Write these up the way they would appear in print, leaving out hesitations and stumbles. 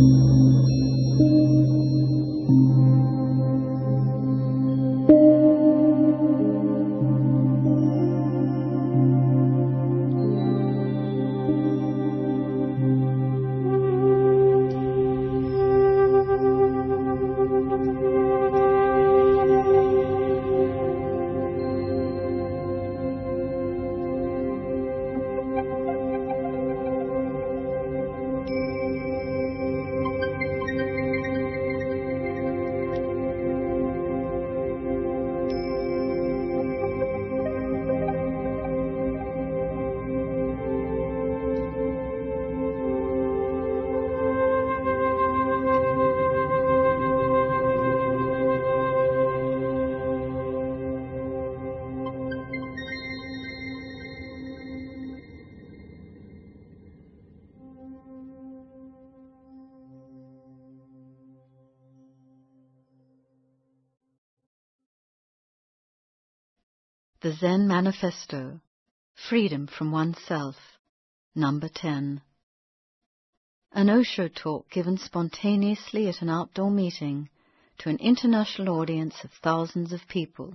The Zen Manifesto, Freedom from Oneself, Number 10. An Osho talk given spontaneously at an outdoor meeting to an international audience of thousands of people.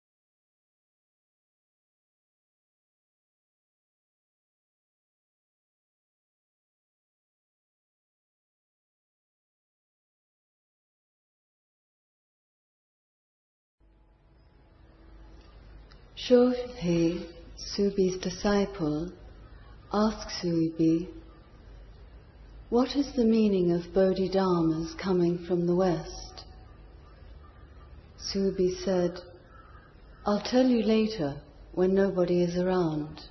Shohei, Subi's disciple, asks Subi, "What is the meaning of Bodhidharmas coming from the West?" Subi said, "I'll tell you later when nobody is around."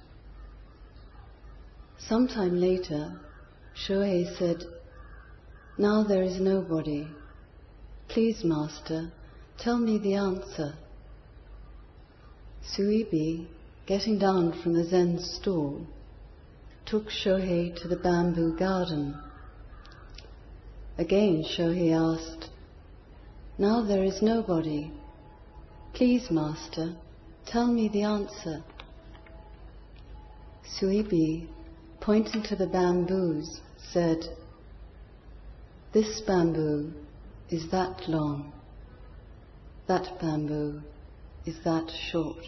Sometime later, Shohei said, "Now there is nobody. Please, Master, tell me the answer." Suibi, getting down from the Zen stool, took Shohei to the bamboo garden. Again Shohei asked, "Now there is nobody. Please, Master, tell me the answer." Suibi, pointing to the bamboos, said, "This bamboo is that long. That bamboo is that short."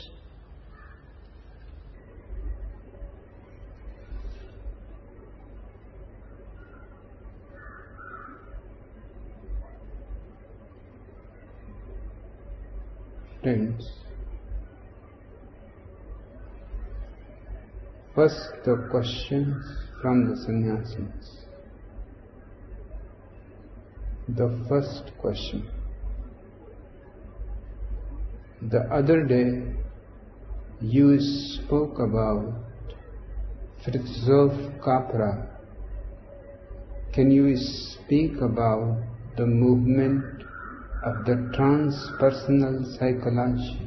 Friends, first the questions from the sannyasis. The first question. The other day you spoke about Fritjof Capra. Can you speak about the movement of the transpersonal psychology,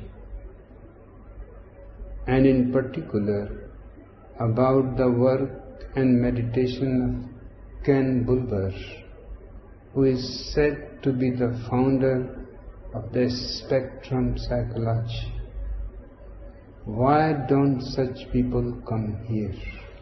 and in particular about the work and meditation of Ken Wilber, who is said to be the founder of the spectrum psychology? Why don't such people come here?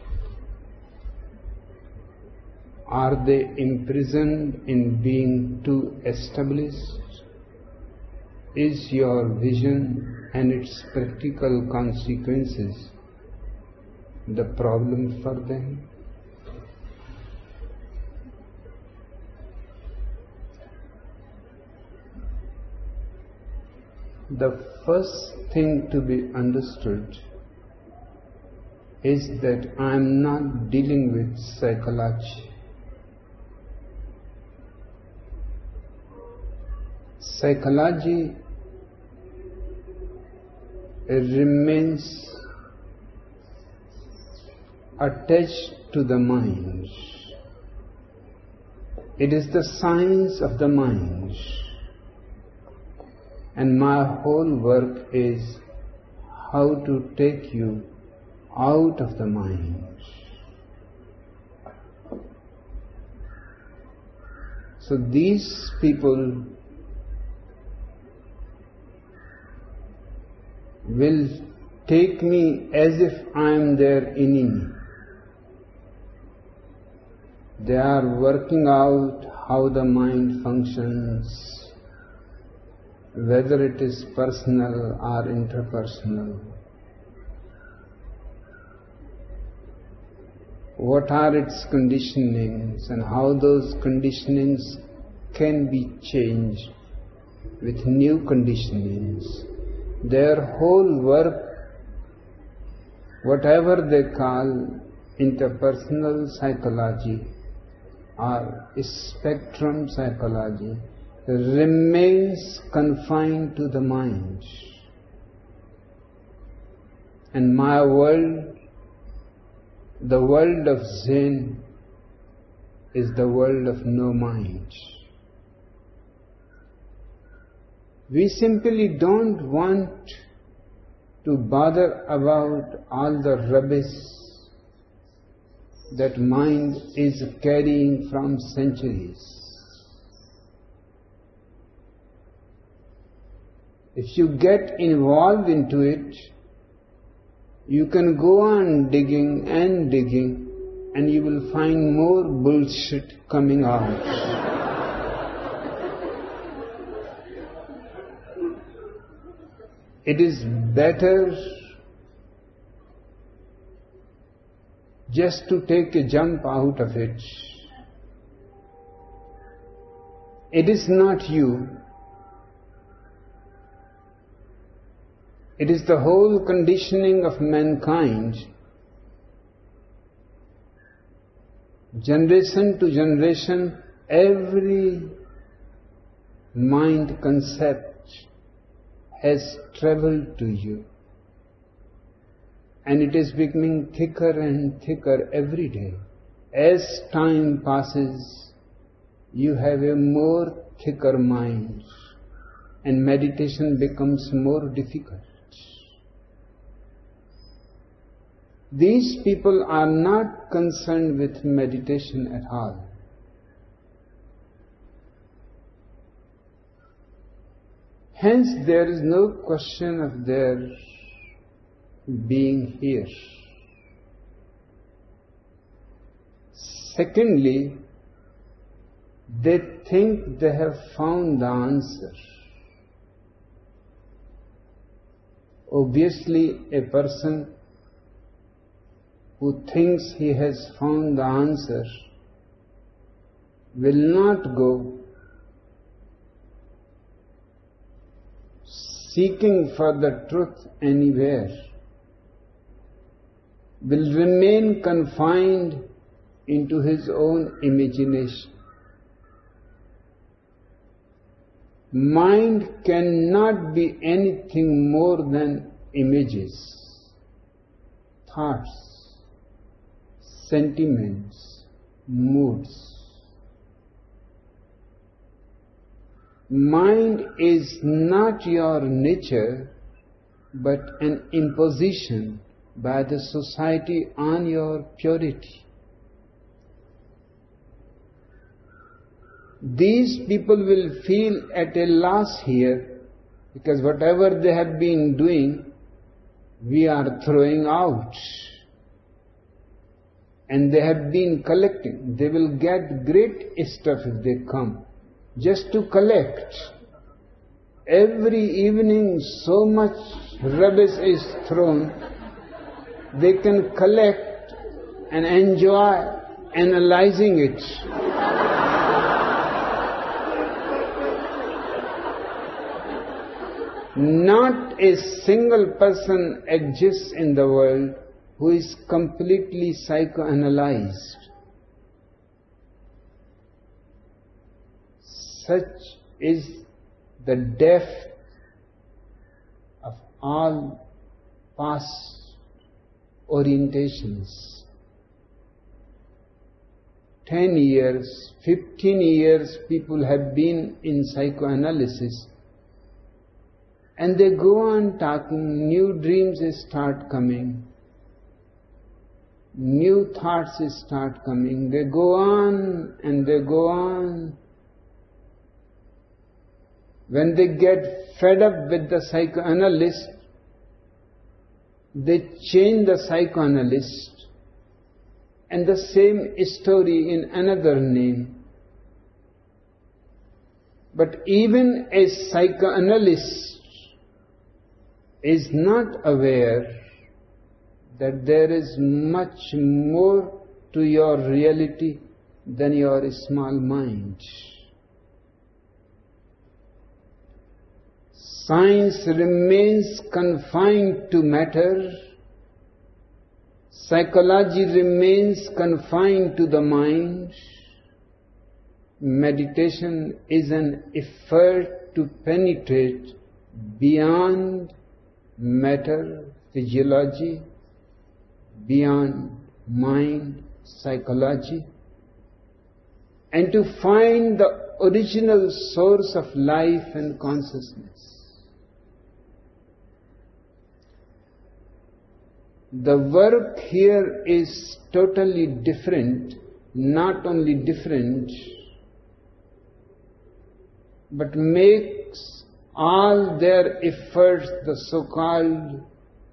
Are they imprisoned in being too established? Is your vision and its practical consequences the problem for them? The first thing to be understood is that I am not dealing with psychology. Psychology remains attached to the mind. It is the science of the mind. And my whole work is how to take you out of the mind. So these people will take me as if I am their enemy. They are working out how the mind functions, whether it is personal or interpersonal. What are its conditionings and how those conditionings can be changed with new conditionings. Their whole work, whatever they call interpersonal psychology or spectrum psychology, remains confined to the mind. And my world, the world of Zen, is the world of no mind. We simply don't want to bother about all the rubbish that mind is carrying from centuries. If you get involved into it, you can go on digging and you will find more bullshit coming out. It is better just to take a jump out of it. It is not you. It is the whole conditioning of mankind. Generation to generation, every mind concept has traveled to you. And it is becoming thicker and thicker every day. As time passes, you have a more thicker mind, and meditation becomes more difficult. These people are not concerned with meditation at all. Hence, there is no question of their being here. Secondly, they think they have found the answer. Obviously, a person who thinks he has found the answer will not go seeking for the truth anywhere, will remain confined into his own imagination. Mind cannot be anything more than images, thoughts, sentiments, moods. Mind is not your nature, but an imposition by the society on your purity. These people will feel at a loss here, because whatever they have been doing, we are throwing out. And they have been collecting. They will get great stuff if they come, just to collect. Every evening so much rubbish is thrown, they can collect and enjoy analyzing it. Not a single person exists in the world who is completely psychoanalyzed. Such is the depth of all past orientations. 10 years, 15 years people have been in psychoanalysis, and they go on talking, new dreams start coming, new thoughts start coming, they go on and they go on. When they get fed up with the psychoanalyst, they change the psychoanalyst and the same story in another name. But even a psychoanalyst is not aware that there is much more to your reality than your small mind. Science remains confined to matter. Psychology remains confined to the mind. Meditation is an effort to penetrate beyond matter, physiology, beyond mind, psychology, and to find the original source of life and consciousness. The work here is totally different, not only different, but makes all their efforts, the so-called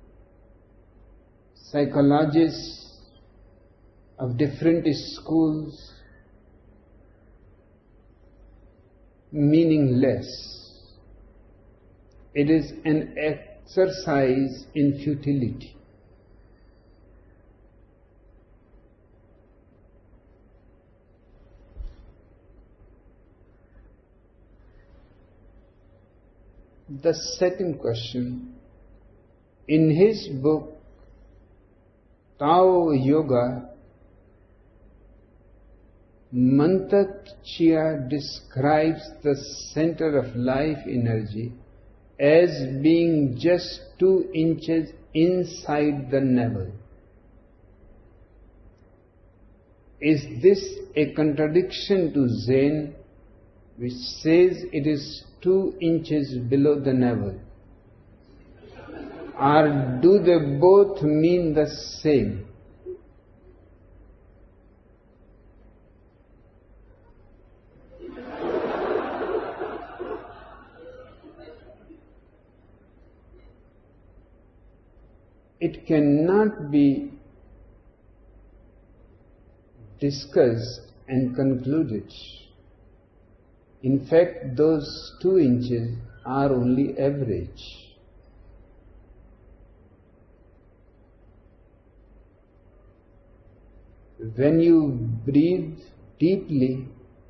psychologists of different schools, meaningless. It is an exercise in futility. The second question. In his book Tao Yoga, Mantak Chia describes the center of life energy as being just 2 inches inside the navel. Is this a contradiction to Zen, which says it is 2 inches below the navel? Or do they both mean the same? It cannot be discussed and concluded. In fact, those 2 inches are only average. When you breathe deeply,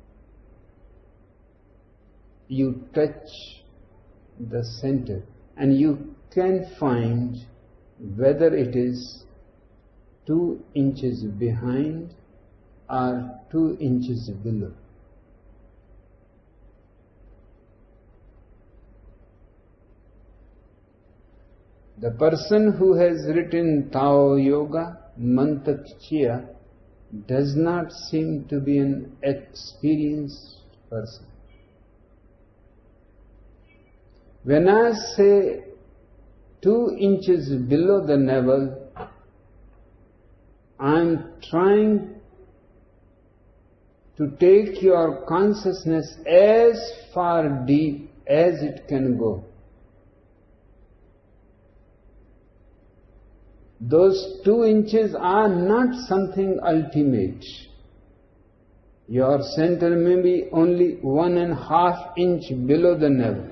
you touch the center, and you can find whether it is 2 inches behind or 2 inches below. The person who has written Tao Yoga, Mantak Chia, does not seem to be an experienced person. When I say 2 inches below the navel, I am trying to take your consciousness as far deep as it can go. Those 2 inches are not something ultimate. Your center may be only 1.5 inches below the navel.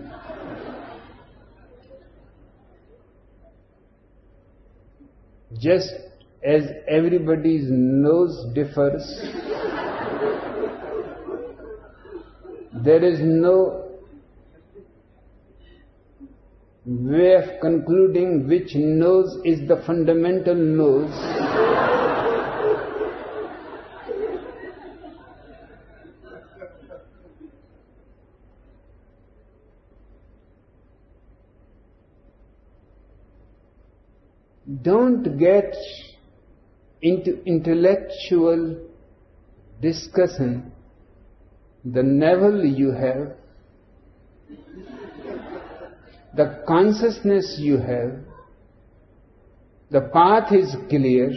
Just as everybody's nose differs, there is no way of concluding which nose is the fundamental nose. Don't get into intellectual discussion. The navel you have, the consciousness you have, the path is clear.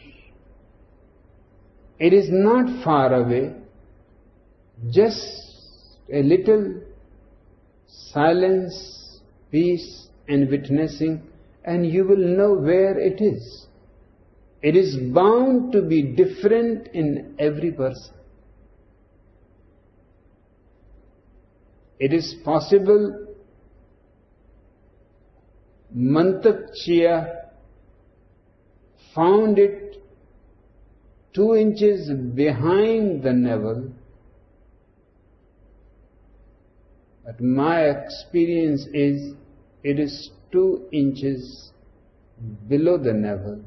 It is not far away. Just a little silence, peace and witnessing, and you will know where it is. It is bound to be different in every person. It is possible Mantak-Chia found it 2 inches behind the navel, but my experience is it is 2 inches below the navel.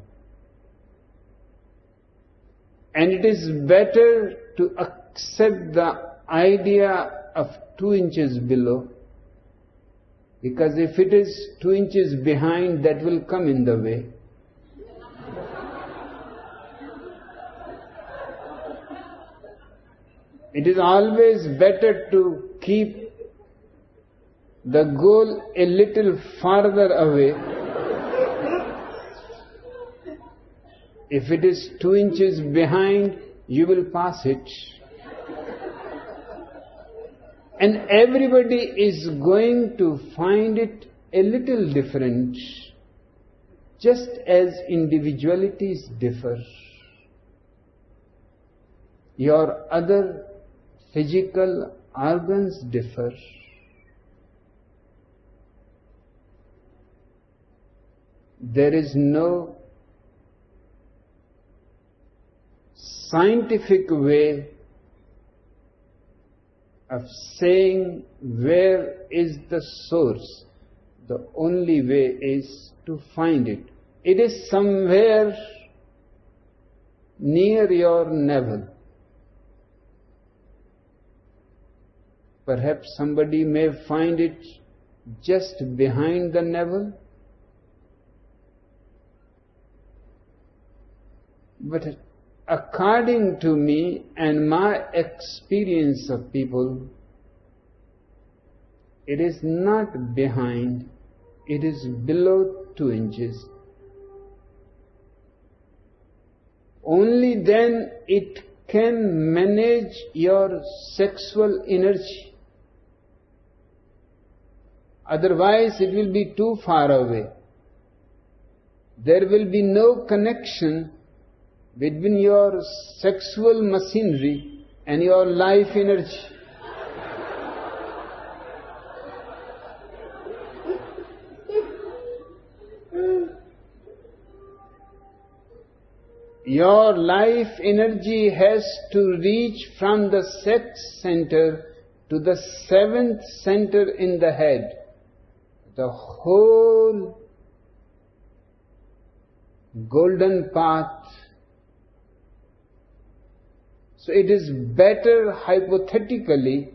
And it is better to accept the idea of 2 inches below, because if it is 2 inches behind, that will come in the way. It is always better to keep the goal a little farther away. If it is 2 inches behind, you will pass it. And everybody is going to find it a little different, just as individualities differ. Your other physical organs differ. There is no scientific way of saying where is the source. The only way is to find it. It is somewhere near your navel. Perhaps somebody may find it just behind the navel. But according to me and my experience of people, it is not behind, it is below 2 inches. Only then it can manage your sexual energy. Otherwise it will be too far away. There will be no connection between your sexual machinery and your life energy. Your life energy has to reach from the sex center to the 7th center in the head. The whole golden path. So it is better hypothetically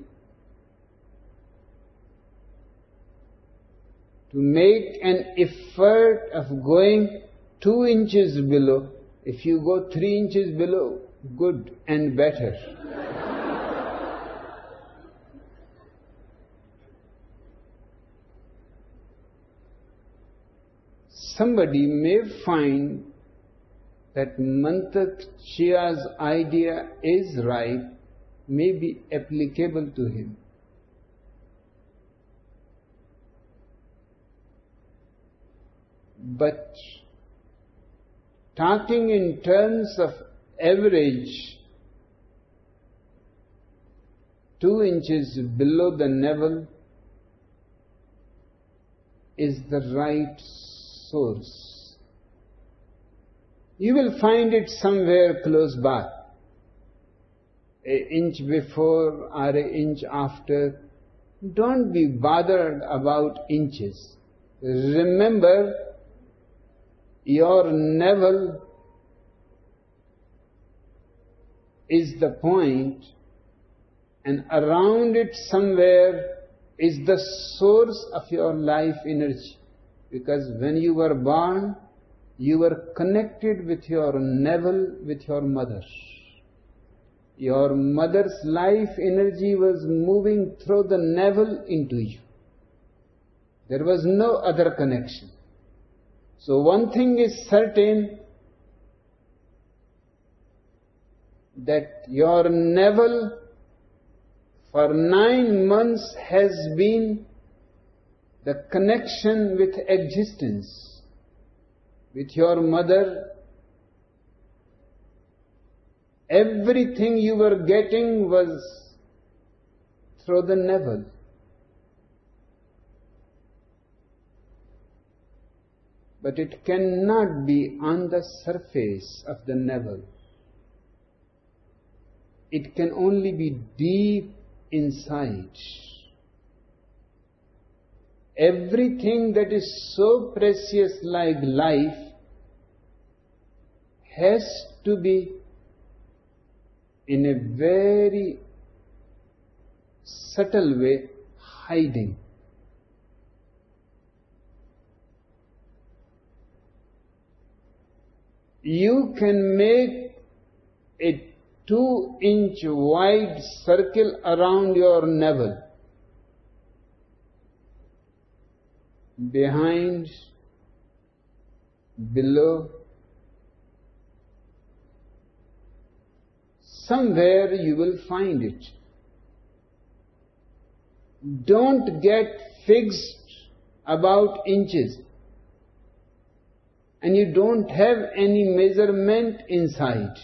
to make an effort of going 2 inches below. If you go 3 inches below, good and better. Somebody may find that Mantak-Chia's idea is right, may be applicable to him. But talking in terms of average, 2 inches below the navel is the right source. You will find it somewhere close by, an inch before or an inch after. Don't be bothered about inches. Remember, your navel is the point, and around it somewhere is the source of your life energy. Because when you were born, you were connected with your navel, with your mother. Your mother's life energy was moving through the navel into you. There was no other connection. So one thing is certain, that your navel for 9 months has been the connection with existence, with your mother, everything you were getting was through the navel. But it cannot be on the surface of the navel. It can only be deep inside. Everything that is so precious like life has to be in a very subtle way hiding. You can make a 2-inch wide circle around your navel. Behind, below, somewhere you will find it. Don't get fixed about inches. And you don't have any measurement inside.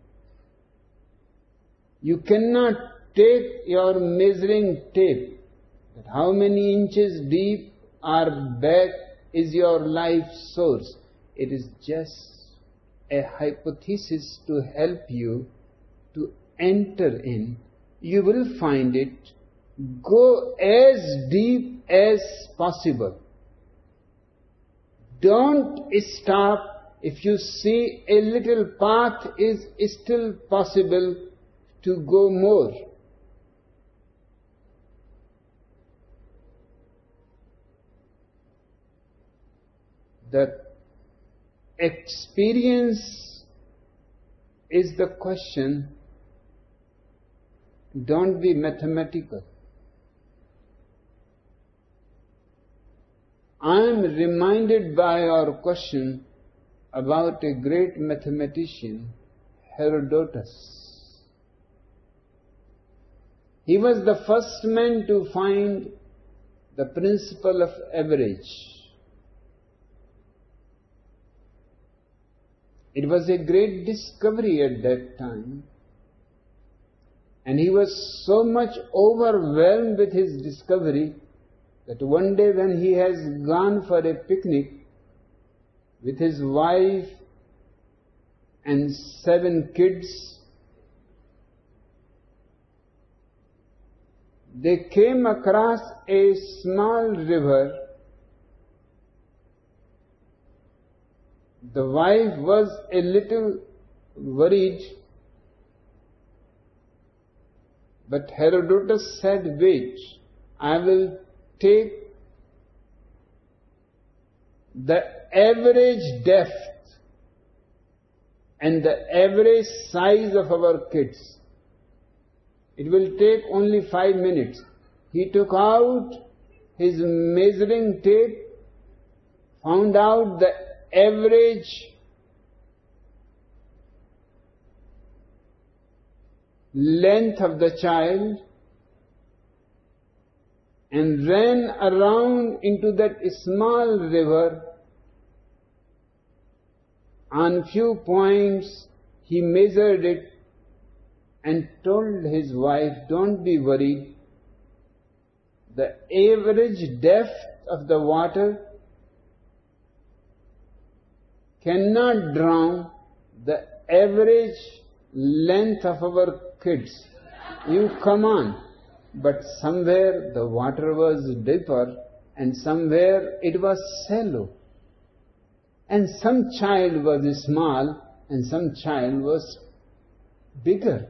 You cannot take your measuring tape, that how many inches deep or back is your life source. It is just a hypothesis to help you to enter in. You will find it. Go as deep as possible. Don't stop. If you see a little path is still possible to go more. The experience is the question. Don't be mathematical. I am reminded by our question about a great mathematician, Herodotus. He was the first man to find the principle of average. It was a great discovery at that time, and he was so much overwhelmed with his discovery that one day when he has gone for a picnic with his wife and 7 kids, they came across a small river. The wife was a little worried, but Herodotus said, "Wait, I will take the average depth and the average size of our kids. It will take only 5 minutes." He took out his measuring tape, found out the average length of the child, and ran around into that small river. On few points he measured it and told his wife, "Don't be worried. The average depth of the water cannot drown the average length of our kids. You come on." But somewhere the water was deeper and somewhere it was shallow. And some child was small and some child was bigger.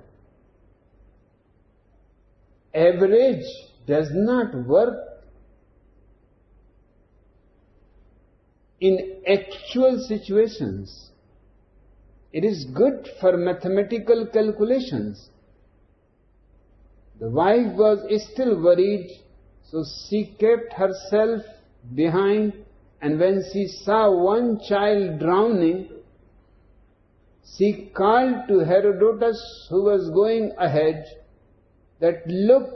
Average does not work in actual situations. It is good for mathematical calculations. The wife was still worried, so she kept herself behind, and when she saw one child drowning, she called to Herodotus, who was going ahead, that, "Look,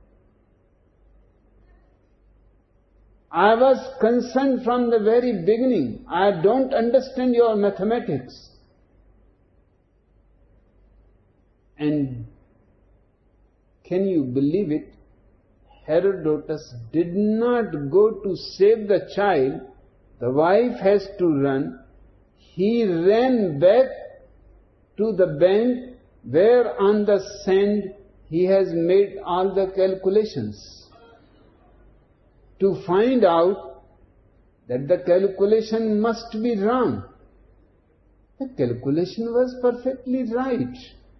I was concerned from the very beginning. I don't understand your mathematics. And can you believe it? Herodotus did not go to save the child. The wife has to run. He ran back to the bank where on the sand he has made all the calculations to find out that the calculation must be wrong. The calculation was perfectly right.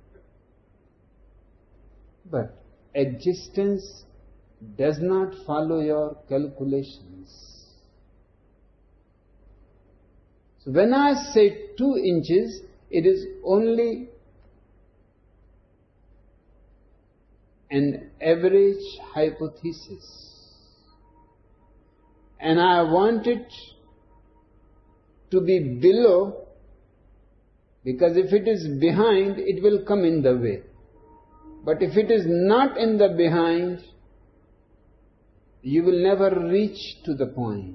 But existence does not follow your calculations. So when I say 2 inches, it is only an average hypothesis. And I want it to be below, because if it is behind, it will come in the way. But if it is not in the behind, you will never reach to the point.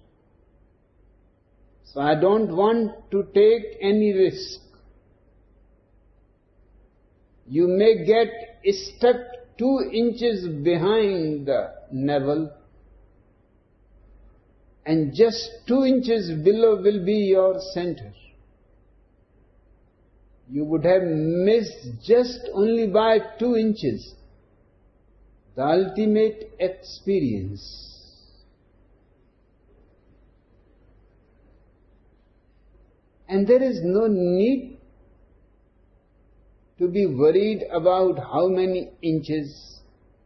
So I don't want to take any risk. You may get stuck 2 inches behind the navel, and just 2 inches below will be your center. You would have missed just only by 2 inches the ultimate experience. And there is no need to be worried about how many inches.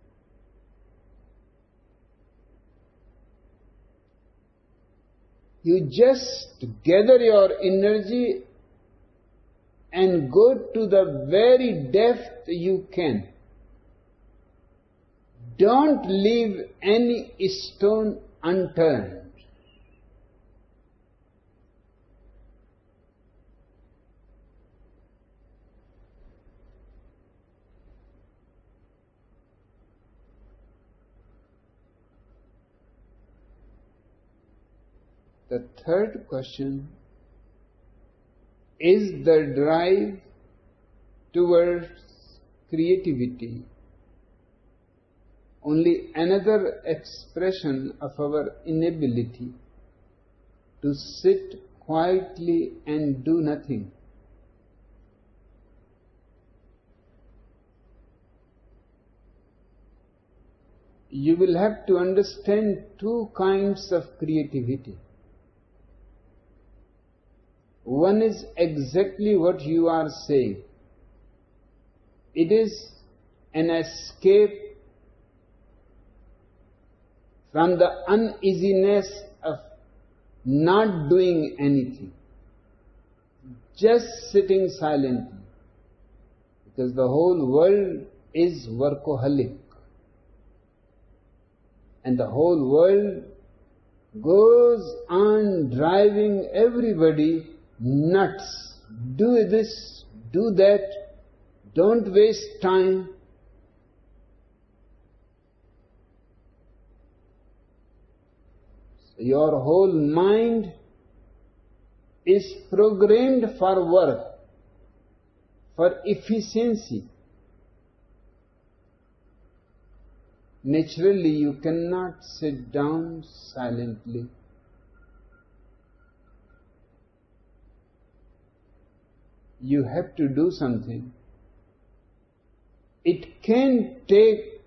You just gather your energy and go to the very depth you can. Don't leave any stone unturned. The third question is the drive towards creativity only another expression of our inability to sit quietly and do nothing? You will have to understand 2 kinds of creativity. One is exactly what you are saying. It is an escape from the uneasiness of not doing anything, just sitting silently, because the whole world is workaholic, and the whole world goes on driving everybody nuts. Do this, do that, don't waste time. So your whole mind is programmed for work, for efficiency. Naturally, you cannot sit down silently. You have to do something. It can take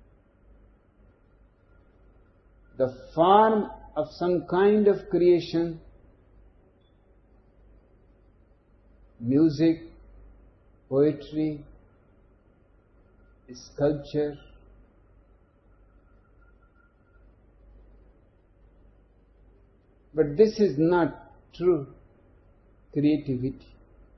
the form of some kind of creation, music, poetry, sculpture. But this is not true creativity.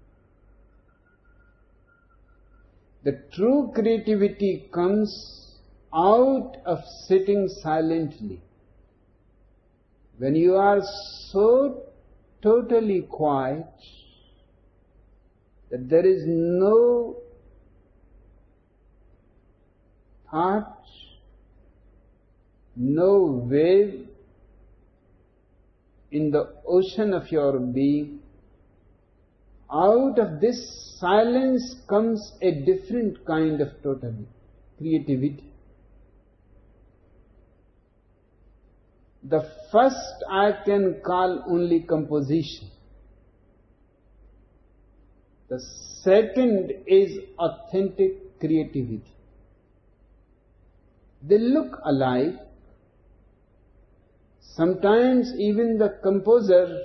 The true creativity comes out of sitting silently. When you are so totally quiet that there is no thought, no wave in the ocean of your being, out of this silence comes a different kind of total creativity. The first I can call only composition. The second is authentic creativity. They look alike. Sometimes even the composer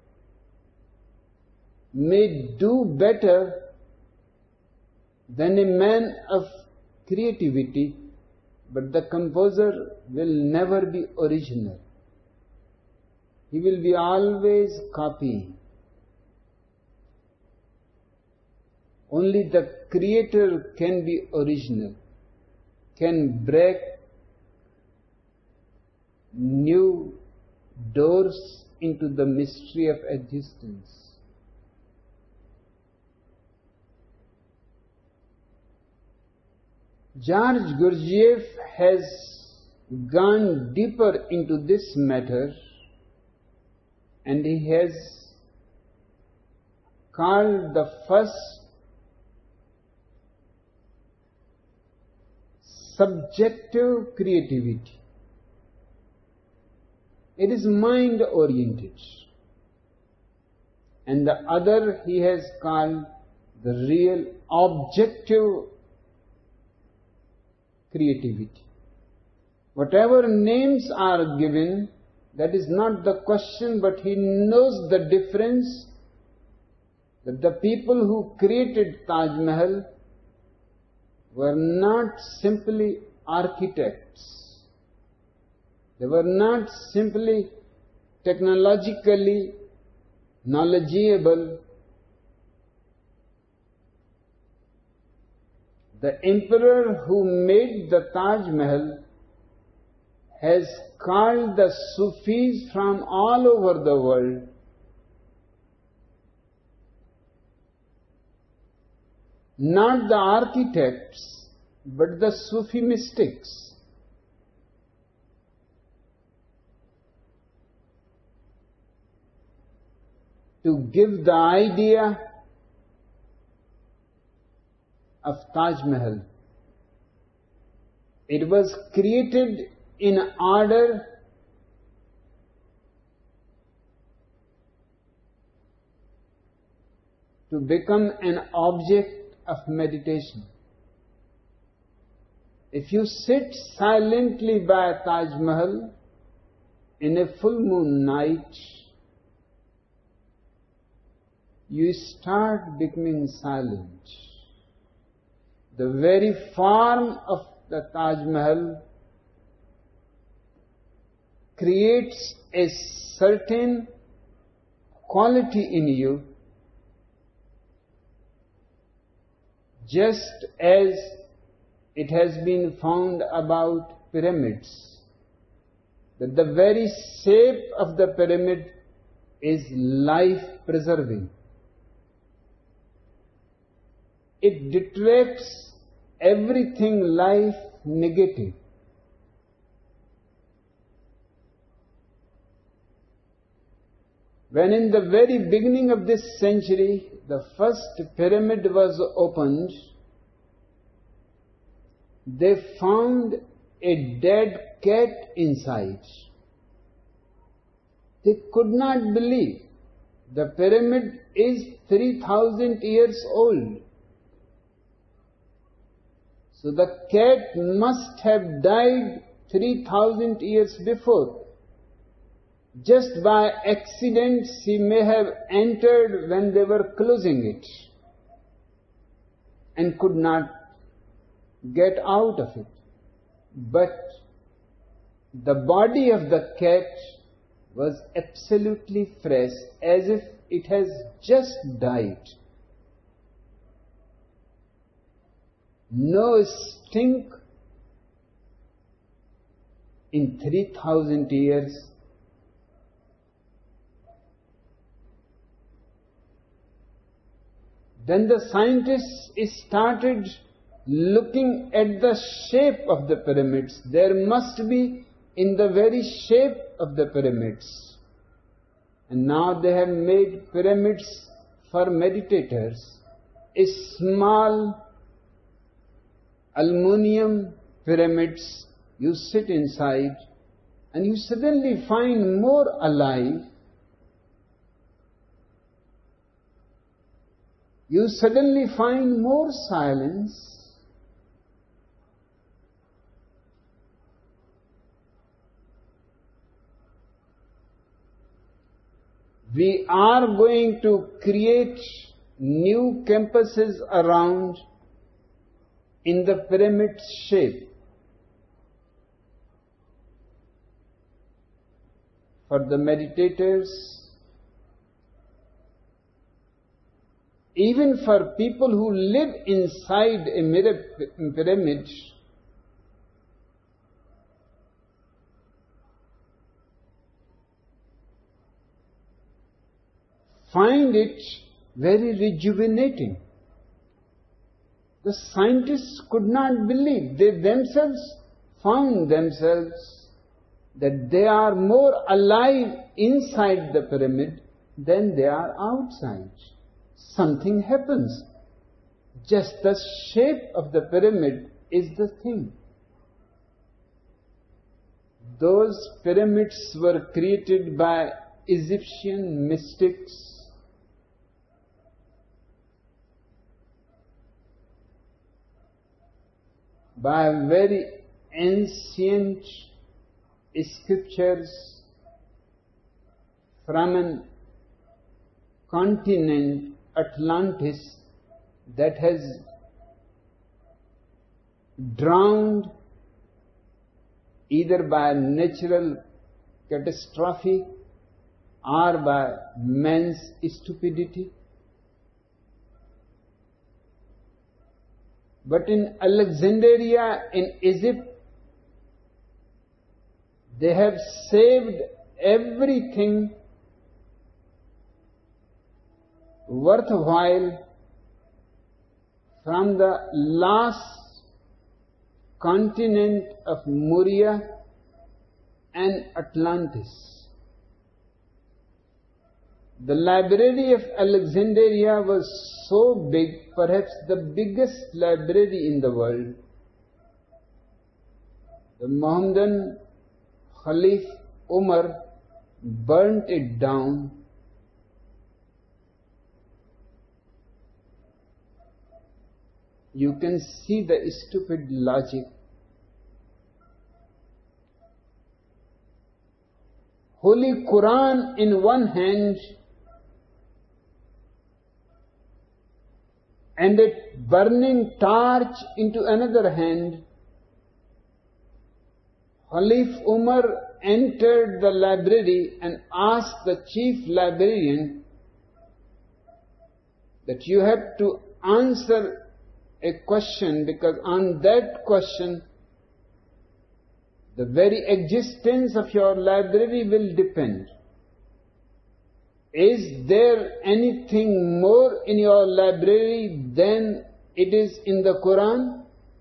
may do better than a man of creativity, but the composer will never be original. He will be always copying. Only the creator can be original, can break new doors into the mystery of existence. George Gurdjieff has gone deeper into this matter, and he has called the first subjective creativity. It is mind-oriented. And the other he has called the real objective creativity. Whatever names are given, that is not the question, but he knows the difference, that the people who created Taj Mahal were not simply architects. They were not simply technologically knowledgeable. The emperor who made the Taj Mahal has called the Sufis from all over the world not the architects, but the Sufi mystics. To give the idea of Taj Mahal. It was created in order to become an object of meditation. If you sit silently by Taj Mahal in a full moon night, you start becoming silent. The very form of the Taj Mahal creates a certain quality in you, just as it has been found about pyramids, that the very shape of the pyramid is life-preserving. It detracts everything life negative. When in the very beginning of this century, the first pyramid was opened, they found a dead cat inside. They could not believe. The pyramid is 3,000 years old. So the cat must have died 3,000 years before. Just by accident, she may have entered when they were closing it and could not get out of it. But the body of the cat was absolutely fresh, as if it has just died. No stink in 3,000 years. Then the scientists started looking at the shape of the pyramids. There must be in the very shape of the pyramids. And now they have made pyramids for meditators, small aluminum pyramids you sit inside and you suddenly find more alive. You suddenly find more silence. We are going to create new campuses around in the pyramid shape. For the meditators, even for people who live inside a pyramid, find it very rejuvenating. The scientists could not believe. They themselves found themselves that they are more alive inside the pyramid than they are outside. Something happens. Just the shape of the pyramid is the thing. Those pyramids were created by Egyptian mystics, by very ancient scriptures from a continent, Atlantis, that has drowned either by natural catastrophe or by man's stupidity. But in Alexandria, in Egypt, they have saved everything worthwhile from the last continent of Muria and Atlantis. The library of Alexandria was so big, perhaps the biggest library in the world. The Mohammedan Khalif Umar burnt it down. You can see the stupid logic. Holy Quran in one hand and a burning torch into another hand. Khalif Umar entered the library and asked the chief librarian that you have to answer a question, because on that question the very existence of your library will depend. Is there anything more in your library than it is in the Quran?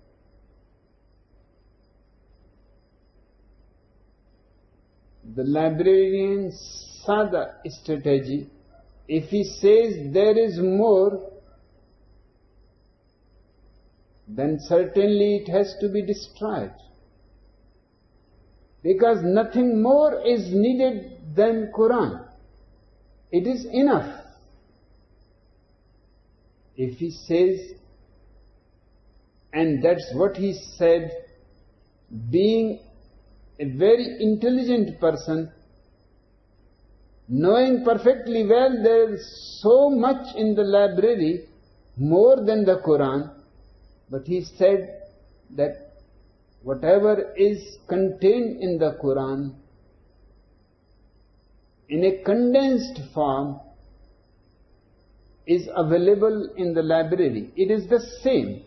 The librarian saw the strategy. If he says there is more, then certainly it has to be destroyed. Because nothing more is needed than Quran. It is enough. If he says, and that's what he said, being a very intelligent person, knowing perfectly well there is so much in the library, more than the Quran, but he said that whatever is contained in the Quran in a condensed form is available in the library. It is the same.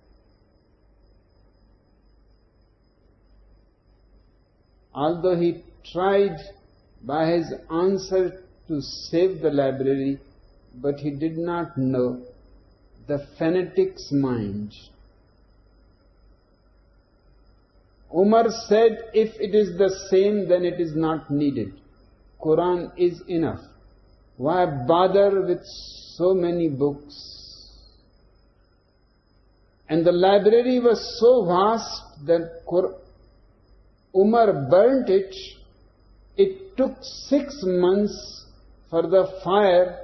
Although he tried by his answer to save the library, but he did not know the fanatic's mind. Umar said, if it is the same, then it is not needed. Quran is enough. Why bother with so many books, and the library was so vast that Umar burnt it. It took 6 months for the fire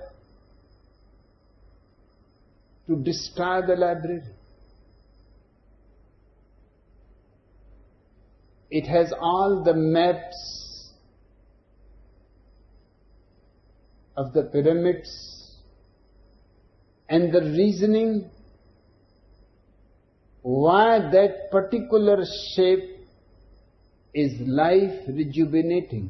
to destroy the library. It has all the maps of the pyramids and the reasoning why that particular shape is life rejuvenating.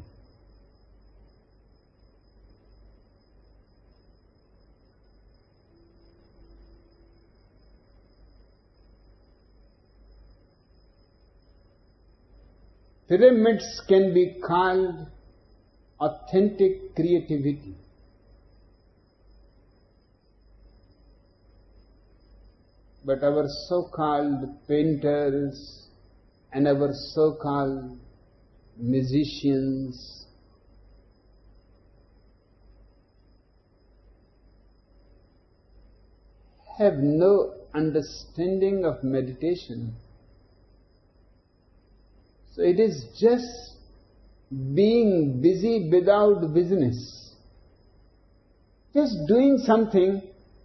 Pyramids can be called authentic creativity. But our so-called painters and our so-called musicians have no understanding of meditation. So it is just being busy without business, just doing something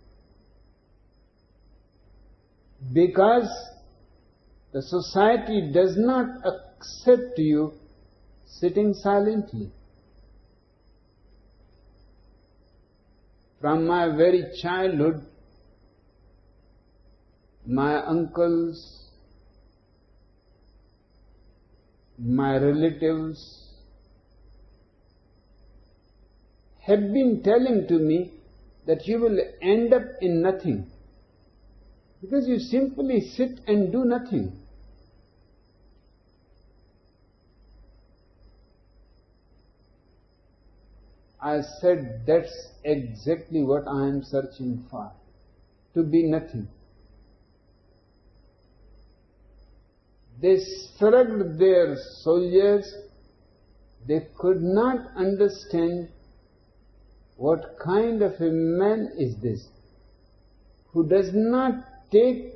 because the society does not accept you sitting silently. From my very childhood, my uncles, my relatives have been telling to me that you will end up in nothing because you simply sit and do nothing. I said, that's exactly what I am searching for, to be nothing. They shrugged their shoulders. They could not understand what kind of a man is this who does not take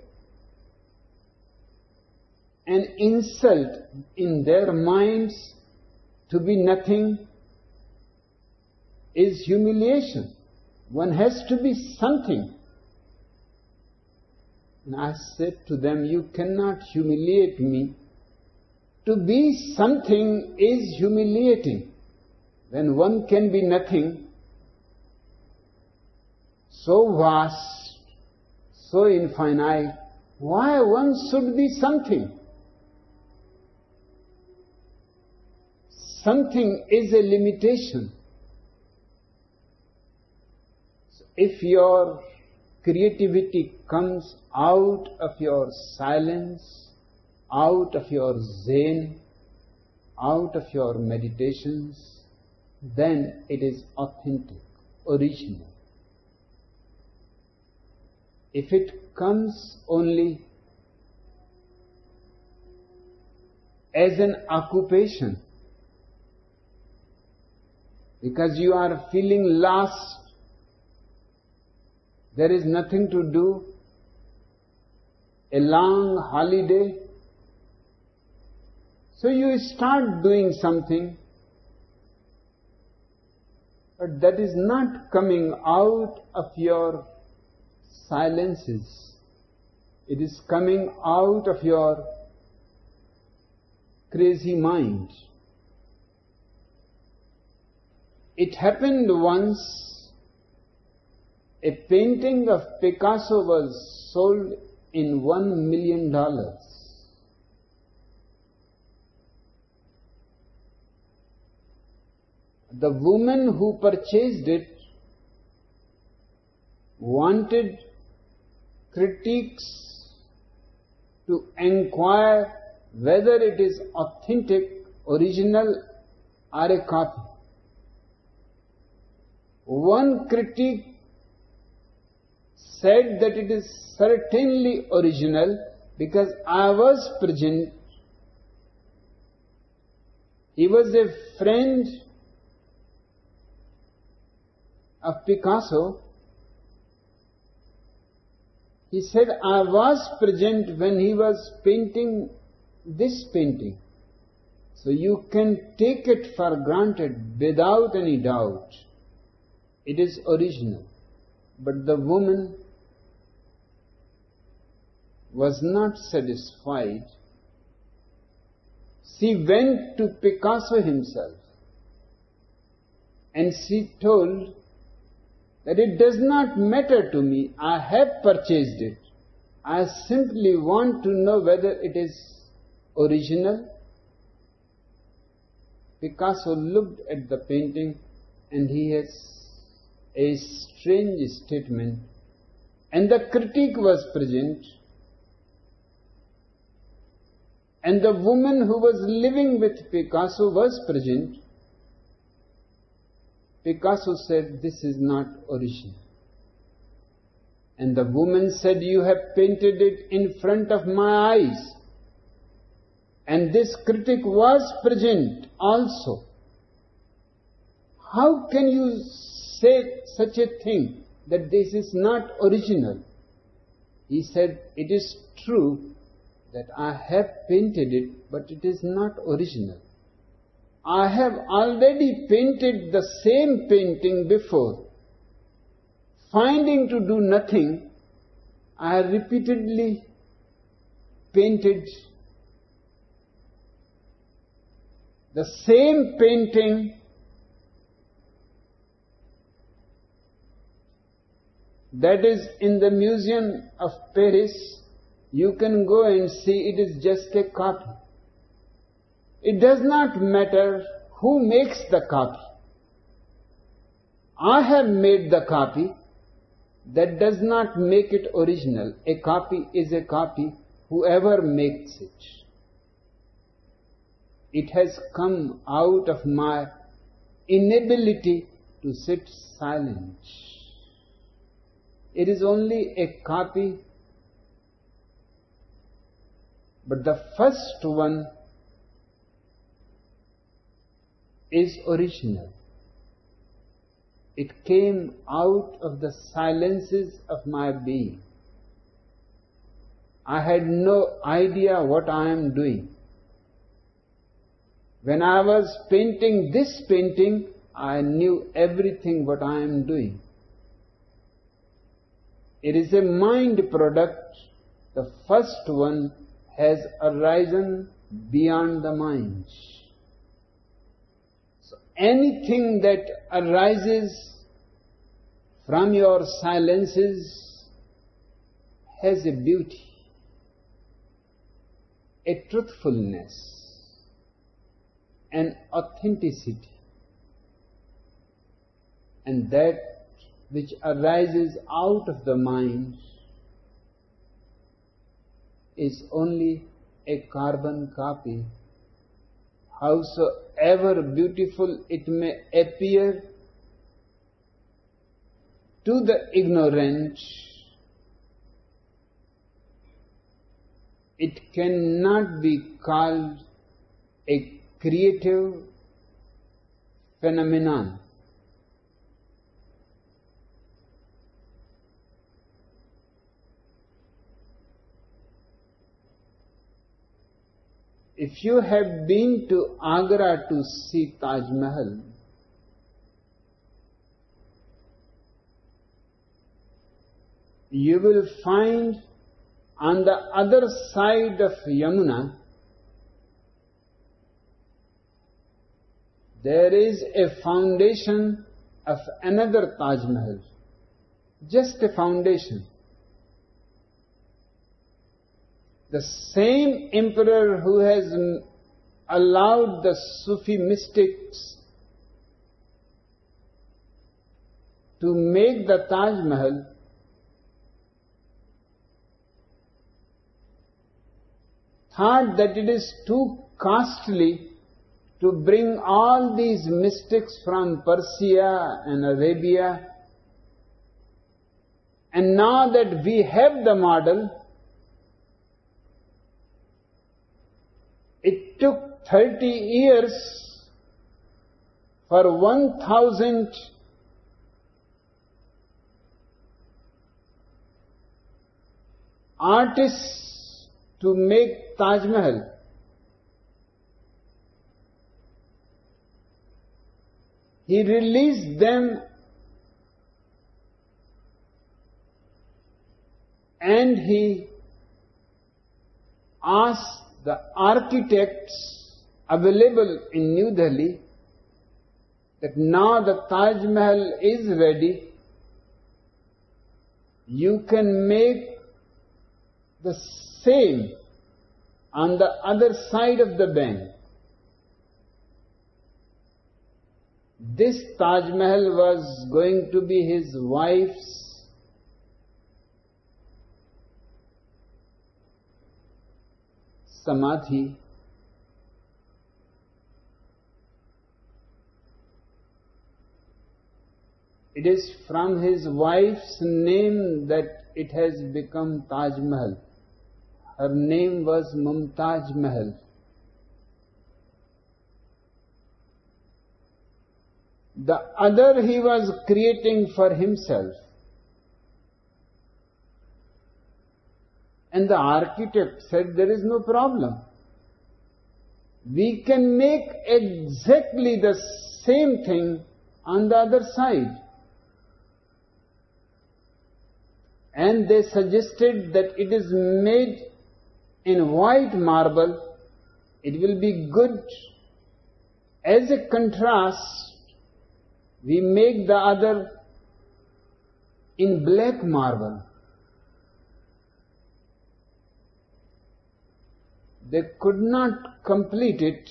an insult in their minds. To be nothing is humiliation. One has to be something. And I said to them, you cannot humiliate me. To be something is humiliating. When one can be nothing, so vast, so infinite, why one should be something? Something is a limitation. So if your creativity comes out of your silence, out of your zen, out of your meditations, then it is authentic, original. If it comes only as an occupation, because you are feeling lost, there is nothing to do, a long holiday, so you start doing something, but that is not coming out of your silences. It is coming out of your crazy mind. It happened once, a painting of Picasso was sold in $1 million. The woman who purchased it wanted critics to inquire whether it is authentic, original, or a copy. One critic said that it is certainly original because I was present. He was a friend of Picasso, He said, I was present when he was painting this painting. So you can take it for granted without any doubt. It is original. But the woman was not satisfied. She went to Picasso himself and she told that it does not matter to me, I have purchased it. I simply want to know whether it is original. Picasso looked at the painting and he has a strange statement, and the critic was present, and the woman who was living with Picasso was present. Picasso said, this is not original. And the woman said, you have painted it in front of my eyes. And this critic was present also. How can you say such a thing, that this is not original? He said, it is true that I have painted it, but it is not original. I have already painted the same painting before. Finding to do nothing, I have repeatedly painted the same painting that is in the Museum of Paris. You can go and see, it is just a copy. It does not matter who makes the copy. I have made the copy. That does not make it original. A copy is a copy, whoever makes it. It has come out of my inability to sit silent. It is only a copy, but the first one is original. It came out of the silences of my being. I had no idea what I am doing. When I was painting this painting, I knew everything what I am doing. It is a mind product. The first one has arisen beyond the mind. So anything that arises from your silences has a beauty, a truthfulness, an authenticity, and that which arises out of the mind is only a carbon copy. Howsoever beautiful it may appear to the ignorant, it cannot be called a creative phenomenon. If you have been to Agra to see Taj Mahal, you will find on the other side of Yamuna there is a foundation of another Taj Mahal, just a foundation. The same emperor who has allowed the Sufi mystics to make the Taj Mahal thought that it is too costly to bring all these mystics from Persia and Arabia. And now that we have the model, it took 30 years for 1,000 artists to make Taj Mahal. He released them and he asked the architects available in New Delhi that now the Taj Mahal is ready. You can make the same on the other side of the bank. This Taj Mahal was going to be his wife's samadhi. It is from his wife's name that it has become Taj Mahal. Her name was Mumtaz Mahal. The other he was creating for himself. And the architect said, there is no problem. We can make exactly the same thing on the other side. And they suggested that it is made in white marble. It will be good. As a contrast, we make the other in black marble. They could not complete it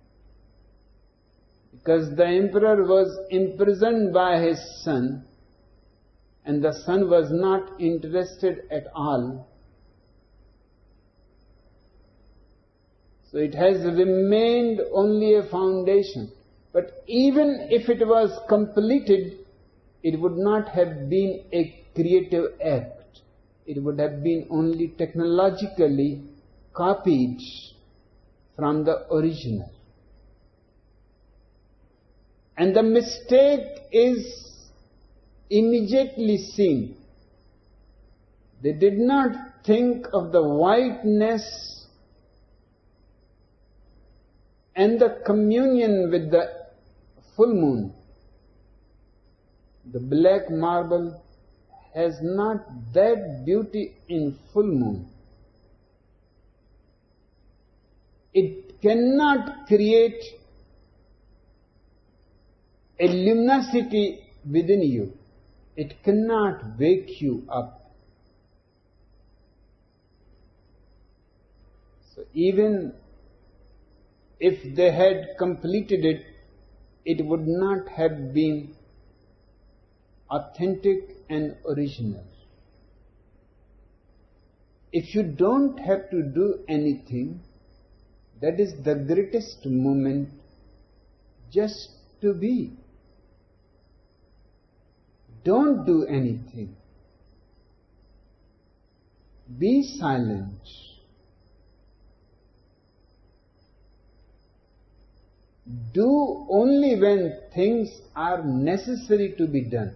because the emperor was imprisoned by his son, and the son was not interested at all. So it has remained only a foundation. But even if it was completed, it would not have been a creative act. It would have been only technologically copied from the original. And the mistake is immediately seen. They did not think of the whiteness and the communion with the full moon. The black marble has not that beauty in full moon. It cannot create a luminosity within you. It cannot wake you up. So even if they had completed it, it would not have been authentic and original. If you don't have to do anything, that is the greatest moment, just to be. Don't do anything. Be silent. Do only when things are necessary to be done.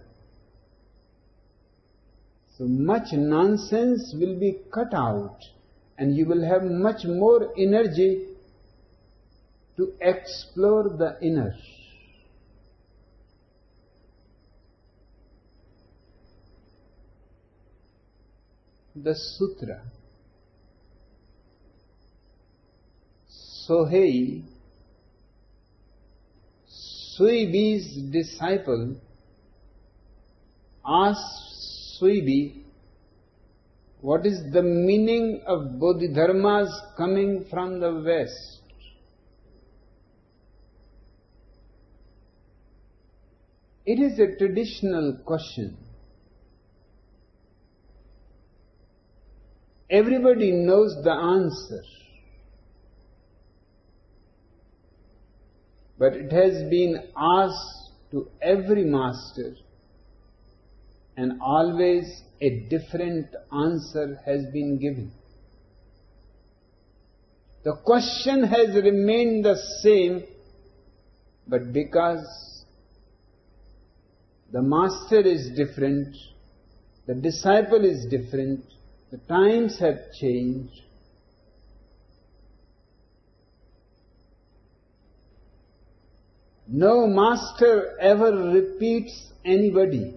So much nonsense will be cut out, and you will have much more energy to explore the inner. The Sutra. Sohei, Suibi's disciple, asked Suibi, what is the meaning of Bodhidharmas coming from the West? It is a traditional question. Everybody knows the answer. But it has been asked to every master, and always a different answer has been given. The question has remained the same, but because the master is different, the disciple is different, The times have changed. No master ever repeats anybody.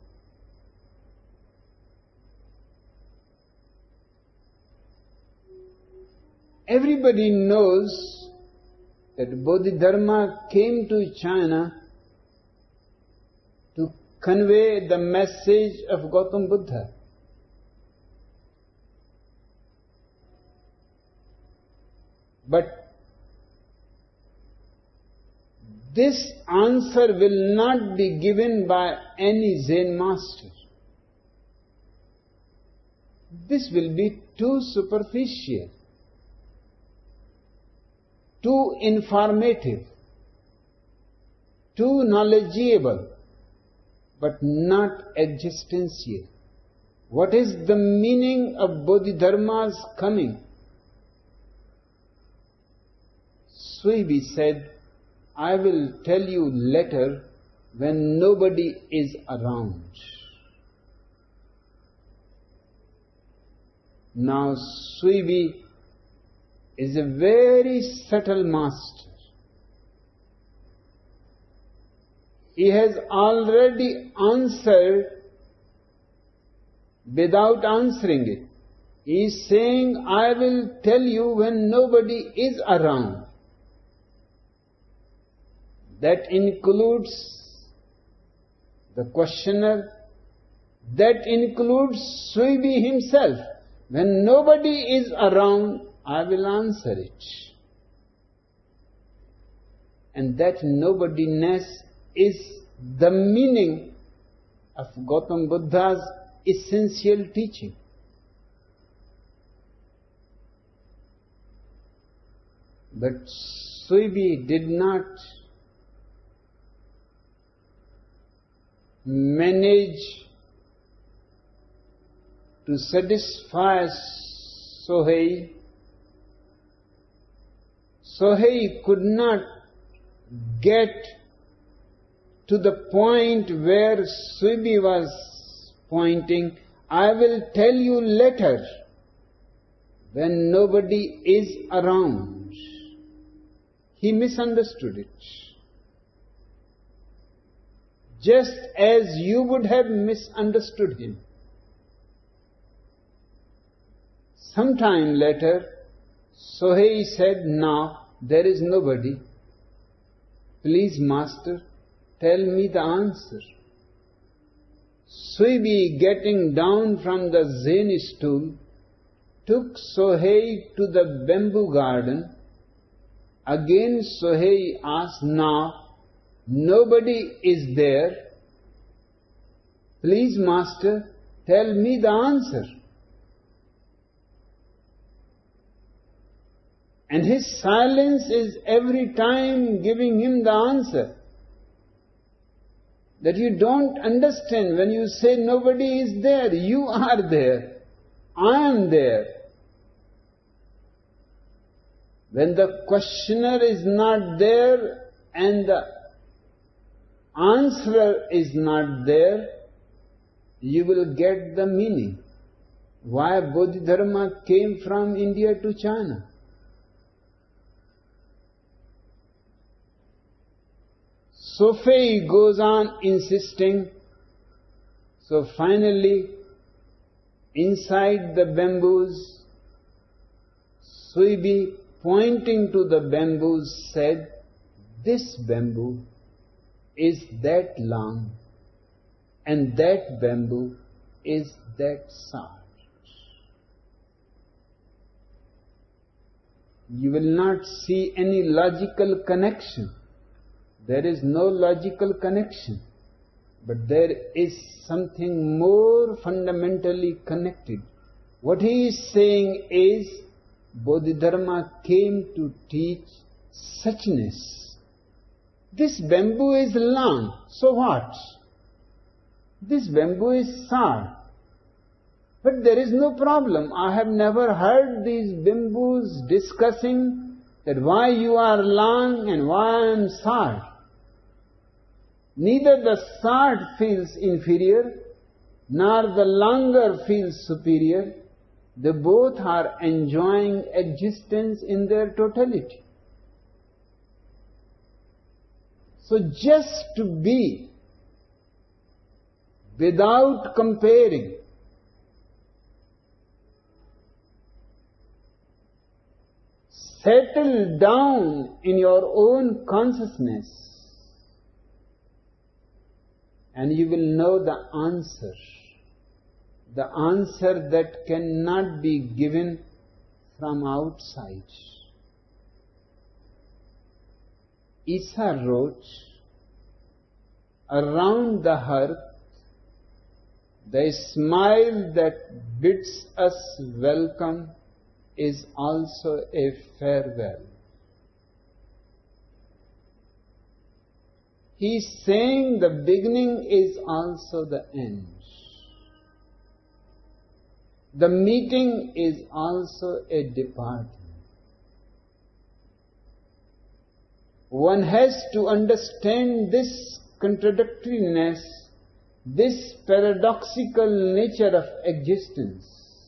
Everybody knows that Bodhidharma came to China to convey the message of Gautam Buddha. But this answer will not be given by any Zen master. This will be too superficial, too informative, too knowledgeable, but not existential. What is the meaning of Bodhidharma's coming? Suibi said, I will tell you later when nobody is around. Now Suibi is a very subtle master. He has already answered without answering it. He is saying, I will tell you when nobody is around. That includes the questioner, that includes Suibi himself. When nobody is around, I will answer it. And that nobodiness is the meaning of Gautam Buddha's essential teaching. But Suibi did not manage to satisfy Sohei. Sohei could not get to the point where Suibi was pointing. I will tell you later when nobody is around. He misunderstood it. Just as you would have misunderstood him. Sometime later, Sohei said, now there is nobody. Please, master, tell me the answer. Suibi, getting down from the Zen stool, took Sohei to the bamboo garden. Again Sohei asked, now nobody is there. Please, master, tell me the answer. And his silence is every time giving him the answer. That you don't understand when you say nobody is there. You are there. I am there. When the questioner is not there and the answerer is not there, you will get the meaning. Why Bodhidharma came from India to China. Sohei goes on insisting. So finally, inside the bamboos, Suibi, pointing to the bamboos, said, this bamboo is that long, and that bamboo is that short. You will not see any logical connection. There is no logical connection, but there is something more fundamentally connected. What he is saying is, Bodhidharma came to teach suchness. This bamboo is long, so what? This bamboo is short. But there is no problem. I have never heard these bamboos discussing that why you are long and why I am short. Neither the short feels inferior, nor the longer feels superior. They both are enjoying existence in their totality. So just to be without comparing, settle down in your own consciousness, and you will know the answer that cannot be given from outside. Isa wrote, around the hearth, the smile that bids us welcome is also a farewell. He is saying the beginning is also the end. The meeting is also a departing. One has to understand this contradictoriness, this paradoxical nature of existence.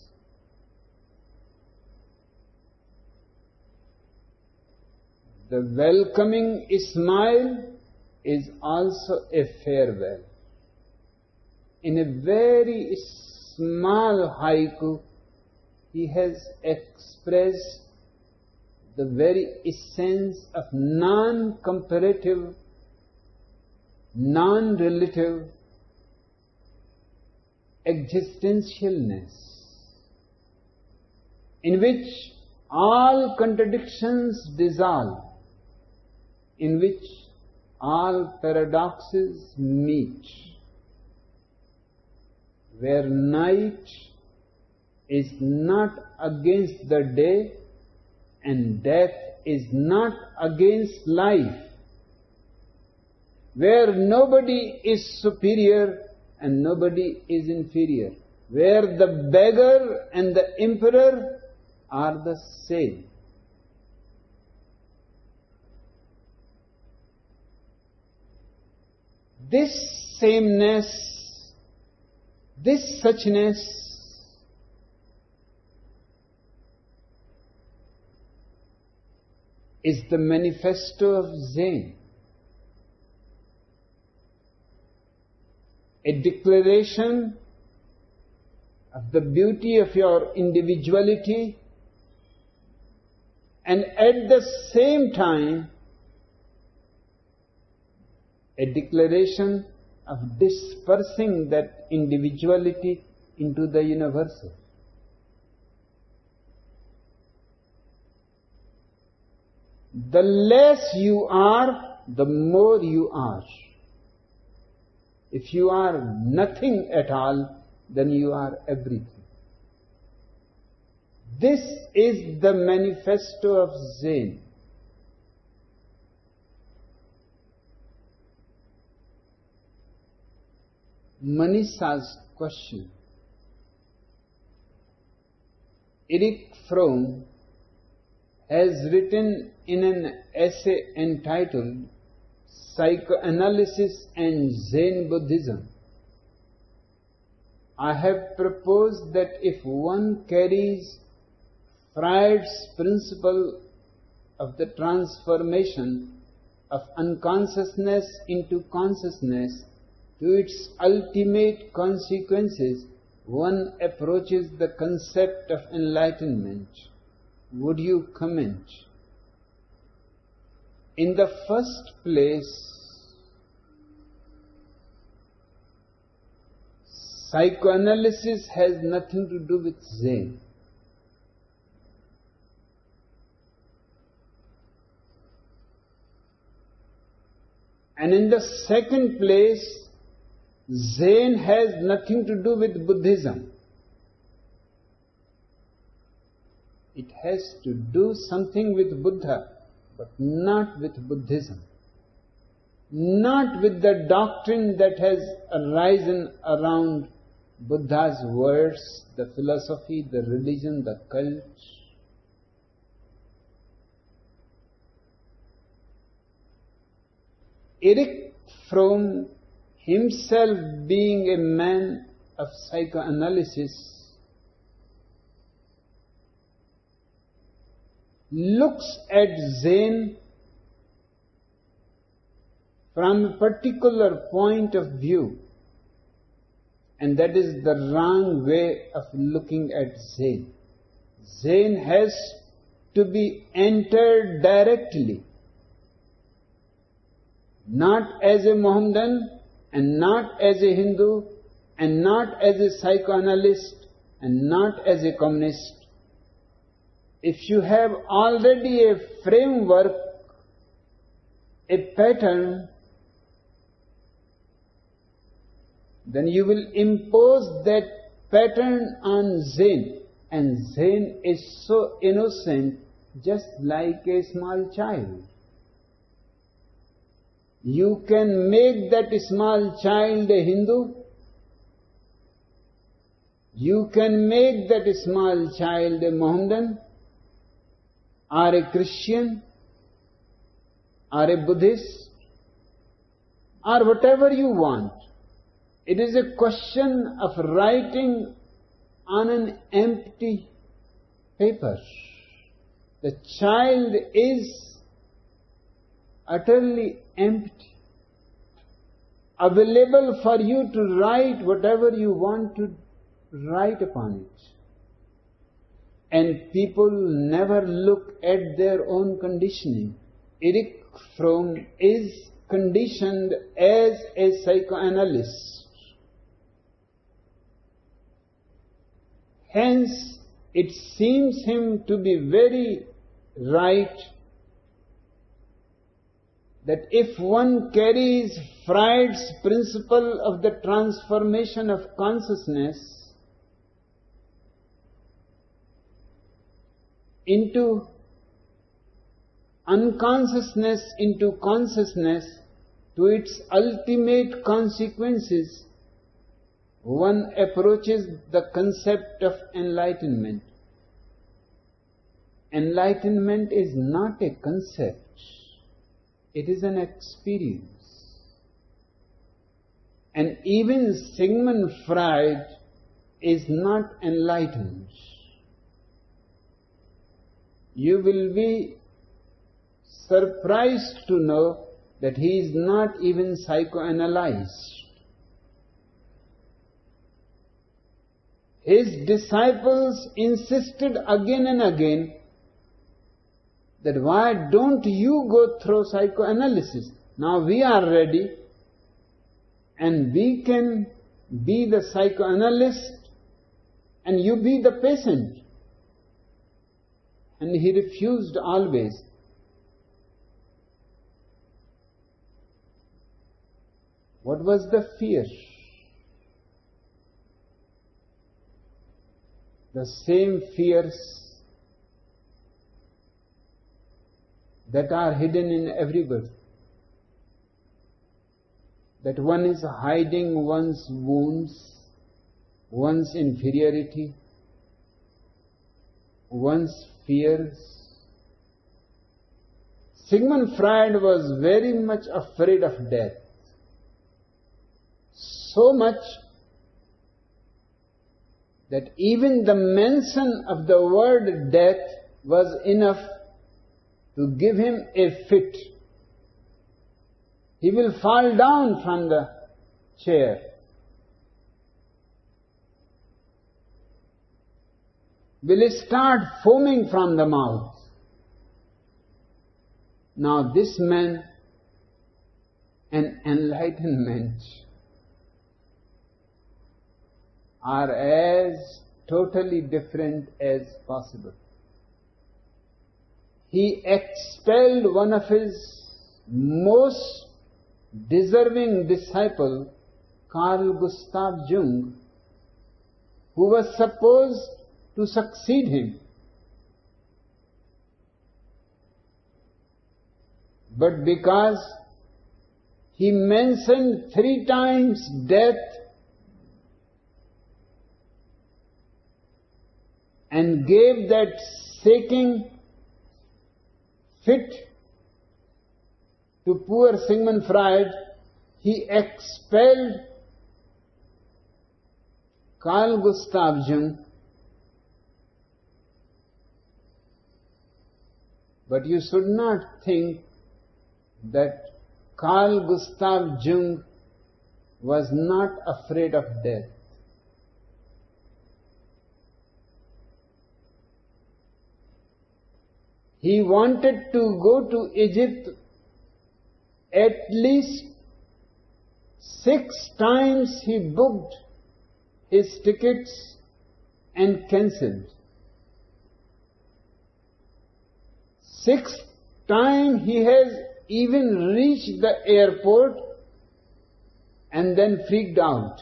The welcoming smile is also a farewell. In a very small haiku, he has expressed the very essence of non-comparative, non-relative existentialness, in which all contradictions dissolve, in which all paradoxes meet, where night is not against the day and death is not against life, where nobody is superior and nobody is inferior, where the beggar and the emperor are the same. This sameness, this suchness is the manifesto of Zen, a declaration of the beauty of your individuality, and at the same time a declaration of dispersing that individuality into the universal. The less you are, the more you are. If you are nothing at all, then you are everything. This is the manifesto of Zen. Manisha's question. Erich Fromm has written in an essay entitled Psychoanalysis and Zen Buddhism, I have proposed that if one carries Freud's principle of the transformation of unconsciousness into consciousness to its ultimate consequences, one approaches the concept of enlightenment. Would you comment? In the first place, psychoanalysis has nothing to do with Zen. And in the second place, Zen has nothing to do with Buddhism. It has to do something with Buddha, but not with Buddhism. Not with the doctrine that has arisen around Buddha's words, the philosophy, the religion, the cult. Erich Fromm, himself being a man of psychoanalysis, looks at Zen from a particular point of view, and that is the wrong way of looking at Zen. Zen has to be entered directly, not as a Mohammedan, and not as a Hindu, and not as a psychoanalyst, and not as a communist. If you have already a framework, a pattern, then you will impose that pattern on Zen. And Zen is so innocent, just like a small child. You can make that small child a Hindu. You can make that small child a Mohammedan, or a Christian, or a Buddhist, or whatever you want. It is a question of writing on an empty paper. The child is utterly empty, available for you to write whatever you want to write upon it. And people never look at their own conditioning. Erich Fromm is conditioned as a psychoanalyst. Hence, it seems him to be very right that if one carries Freud's principle of the transformation of consciousness into unconsciousness, into consciousness, to its ultimate consequences, one approaches the concept of enlightenment. Enlightenment is not a concept, it is an experience. And even Sigmund Freud is not enlightened. You will be surprised to know that he is not even psychoanalyzed. His disciples insisted again and again that why don't you go through psychoanalysis? Now we are ready and we can be the psychoanalyst and you be the patient. And he refused always. What was the fear? The same fears that are hidden in everybody. That one is hiding one's wounds, one's inferiority, one's fears. Sigmund Freud was very much afraid of death. So much that even the mention of the word death was enough to give him a fit. He will fall down from the chair. Will start foaming from the mouth. Now this man, an enlightenment, are as totally different as possible. He expelled one of his most deserving disciple, Carl Gustav Jung, who was supposed to succeed him. But because he mentioned 3 times death and gave that shaking fit to poor Sigmund Freud, he expelled Carl Gustav Jung But you should not think that Carl Gustav Jung was not afraid of death. He wanted to go to Egypt at least 6 times. He booked his tickets and cancelled. 6th time he has even reached the airport and then freaked out.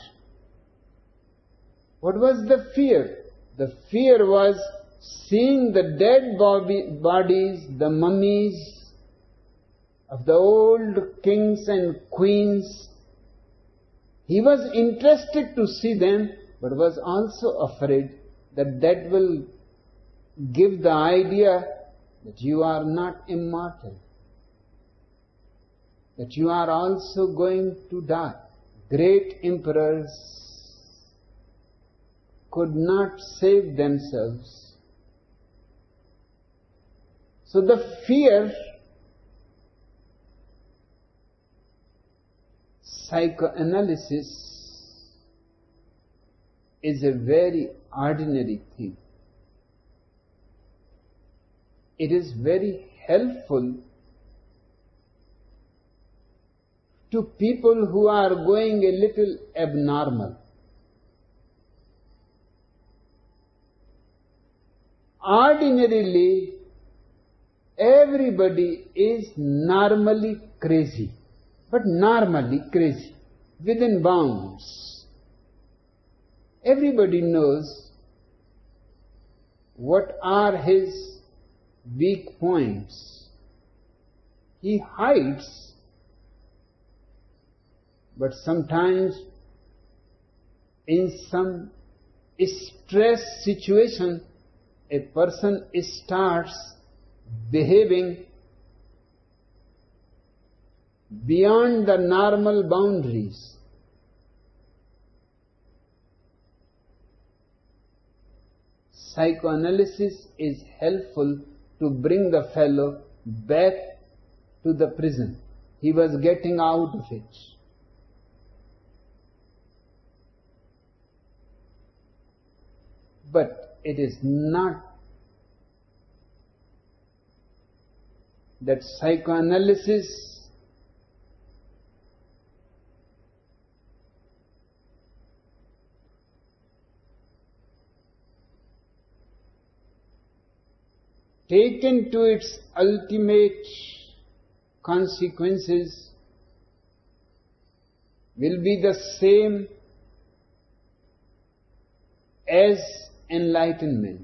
What was the fear? The fear was seeing the dead bodies, the mummies of the old kings and queens. He was interested to see them, but was also afraid that that will give the idea that you are not immortal, that you are also going to die. Great emperors could not save themselves. So the fear, psychoanalysis, is a very ordinary thing. It is very helpful to people who are going a little abnormal. Ordinarily, everybody is normally crazy, but normally crazy, within bounds. Everybody knows what are his weak points. He hides, but sometimes in some stress situation, a person starts behaving beyond the normal boundaries. Psychoanalysis is helpful to bring the fellow back to the prison. He was getting out of it. But it is not that psychoanalysis taken to its ultimate consequences will be the same as enlightenment.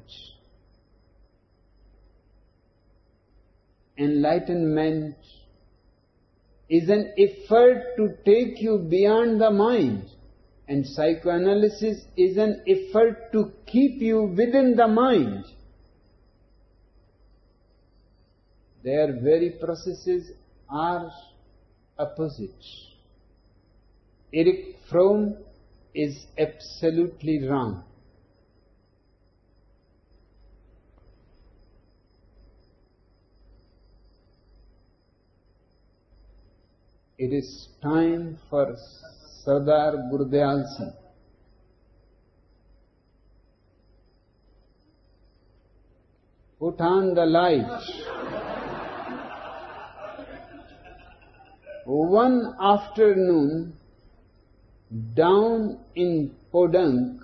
Enlightenment is an effort to take you beyond the mind, and psychoanalysis is an effort to keep you within the mind. Their very processes are opposite. Erich Fromm is absolutely wrong. It is time for Sardar Gurdayal Singh. Put on the light. One afternoon, down in Podunk,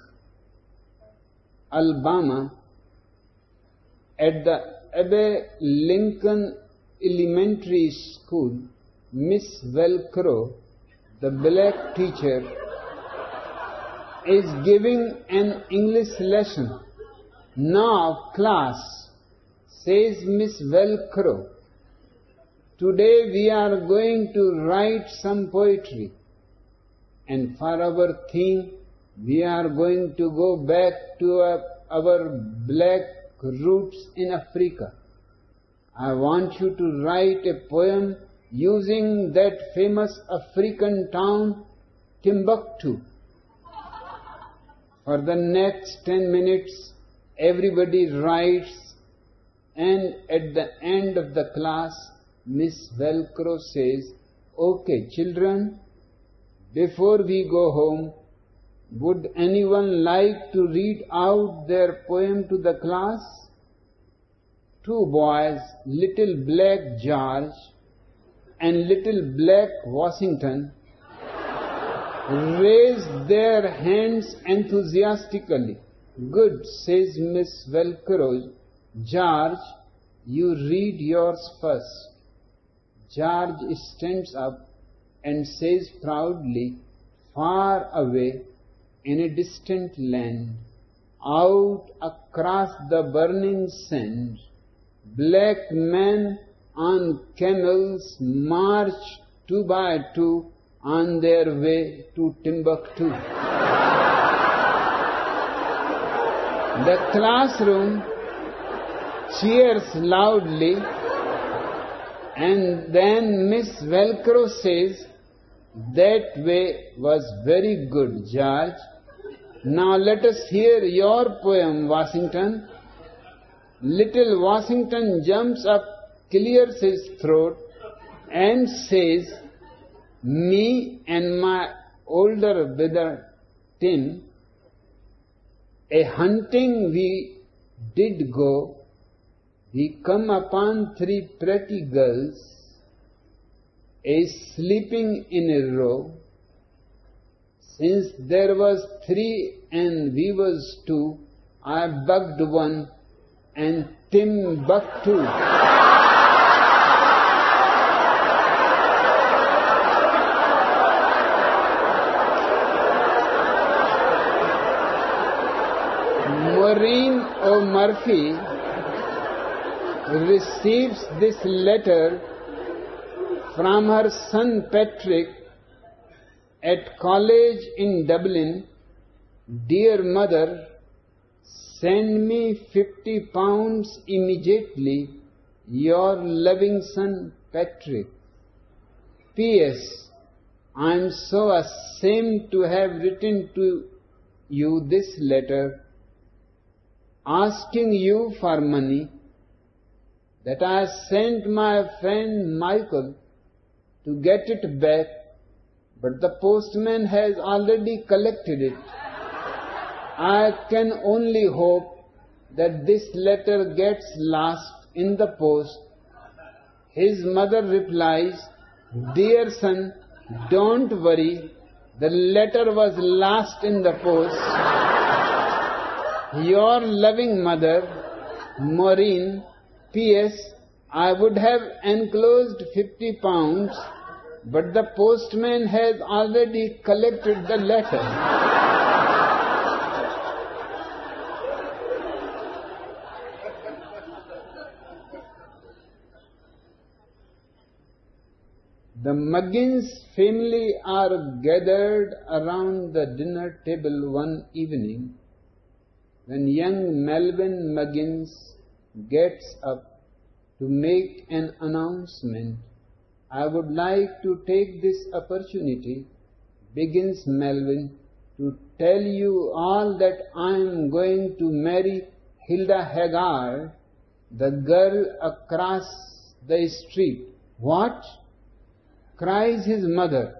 Alabama, at the Abe Lincoln Elementary School, Miss Velcro, the black teacher, is giving an English lesson. Now, class, says Miss Velcro, today we are going to write some poetry, and for our theme we are going to go back to our black roots in Africa. I want you to write a poem using that famous African town, Timbuktu. For the next 10 minutes, everybody writes And at the end of the class, Miss Velcro says, "Okay, children, before we go home, would anyone like to read out their poem to the class?" Two boys, little black George and little black Washington, raised their hands enthusiastically. "Good," says Miss Velcro. "George, you read yours first." George stands up and says proudly, "Far away in a distant land, out across the burning sand, black men on camels march 2 by 2 on their way to Timbuktu." The classroom cheers loudly, and then Miss Velcro says, "That way was very good, George. Now let us hear your poem, Washington." Little Washington jumps up, clears his throat, and says, "Me and my older brother Tim, a hunting we did go. We come upon 3 pretty girls, a sleeping in a row. Since there was 3 and we was 2, I bugged one and Tim bugged 2. Maureen O'Murphy receives this letter from her son Patrick at college in Dublin. "Dear mother, send me 50 pounds immediately. Your loving son Patrick. P.S. I am so ashamed to have written to you this letter, asking you for money, that I sent my friend Michael to get it back, but the postman has already collected it. I can only hope that this letter gets lost in the post." His mother replies, "Dear son, don't worry, the letter was lost in the post. Your loving mother, Maureen. P.S. I would have enclosed 50 pounds, but the postman has already collected the letter." The Muggins family are gathered around the dinner table one evening when young Melvin Muggins gets up to make an announcement. "I would like to take this opportunity," begins Melvin, "to tell you all that I am going to marry Hilda Haggard, the girl across the street." "What?" cries his mother.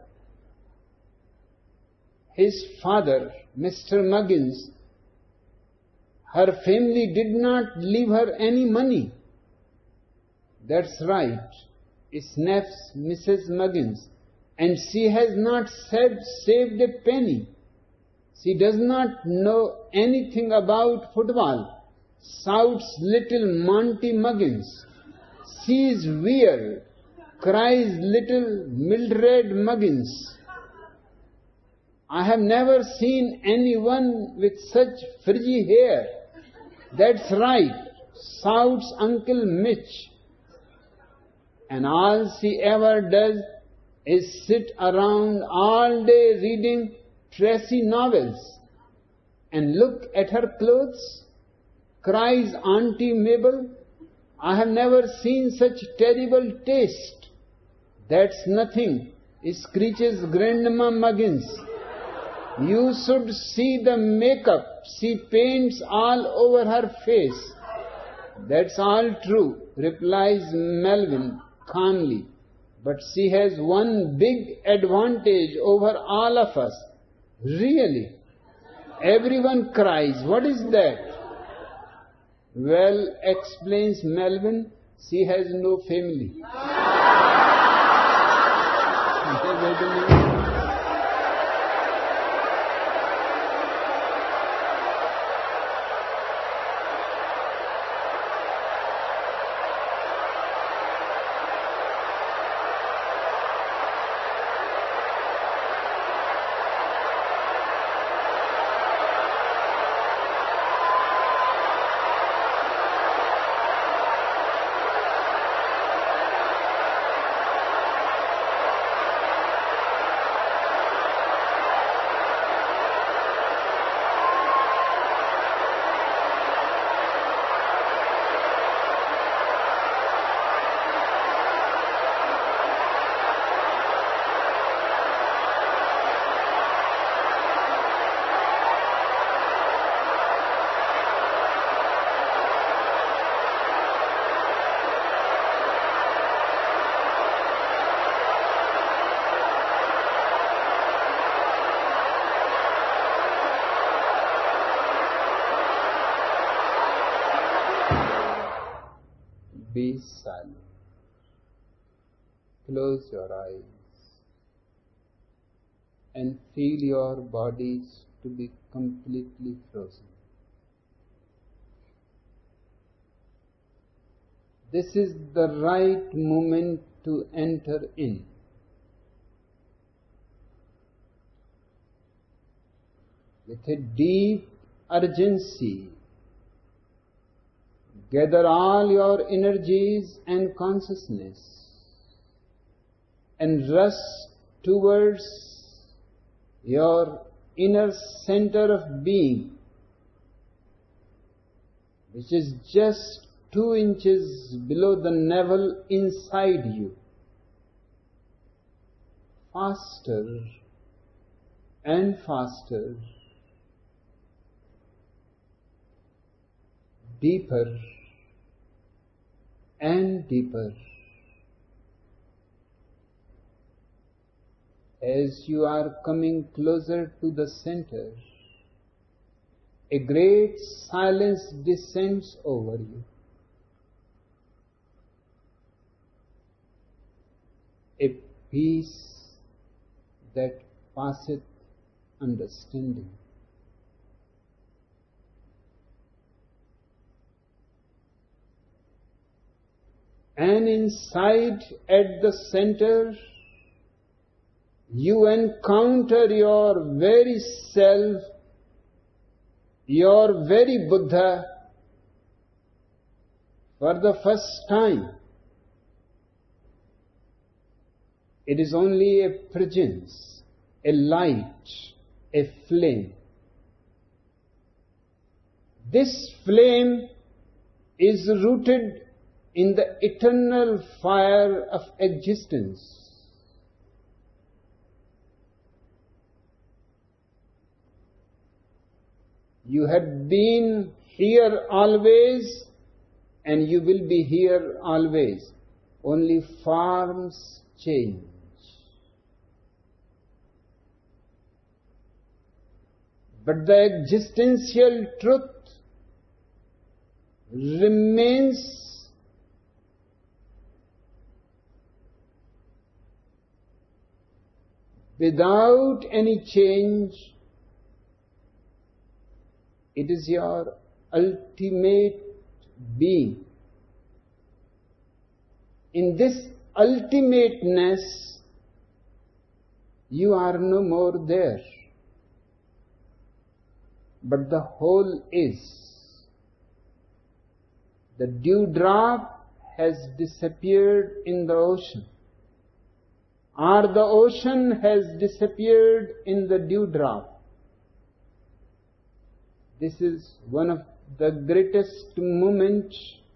His father, Mr. Muggins, her family did not leave her any money. "That's right," snaps Mrs. Muggins, "and she has not saved a penny. She does not know anything about football," shouts little Monty Muggins. "She is weird," cries little Mildred Muggins. "I have never seen anyone with such frizzy hair." "That's right," shouts Uncle Mitch. "And all she ever does is sit around all day reading trashy novels. And look at her clothes," cries Auntie Mabel. "I have never seen such terrible taste." "That's nothing," screeches Grandma Muggins. "You should see the makeup she paints all over her face. That's all true, replies Melvin calmly. But she has one big advantage over all of us. Really. Everyone cries. What is that? Well, explains Melvin, she has no family. Be silent. Close your eyes and feel your bodies to be completely frozen. This is the right moment to enter in. With a deep urgency, gather all your energies and consciousness and rush towards your inner center of being, which is just 2 inches below the navel inside you. Faster and faster, deeper and deeper. As you are coming closer to the center, a great silence descends over you. A peace that passeth understanding. And inside, at the center, you encounter your very self, your very Buddha, for the first time. It is only a presence, a light, a flame. This flame is rooted in the eternal fire of existence. You have been here always, and you will be here always. Only forms change. But the existential truth remains without any change. It is your ultimate being. In this ultimateness, you are no more there. But the whole is. The dewdrop has disappeared in the ocean, or the ocean has disappeared in the dewdrop. This is one of the greatest moments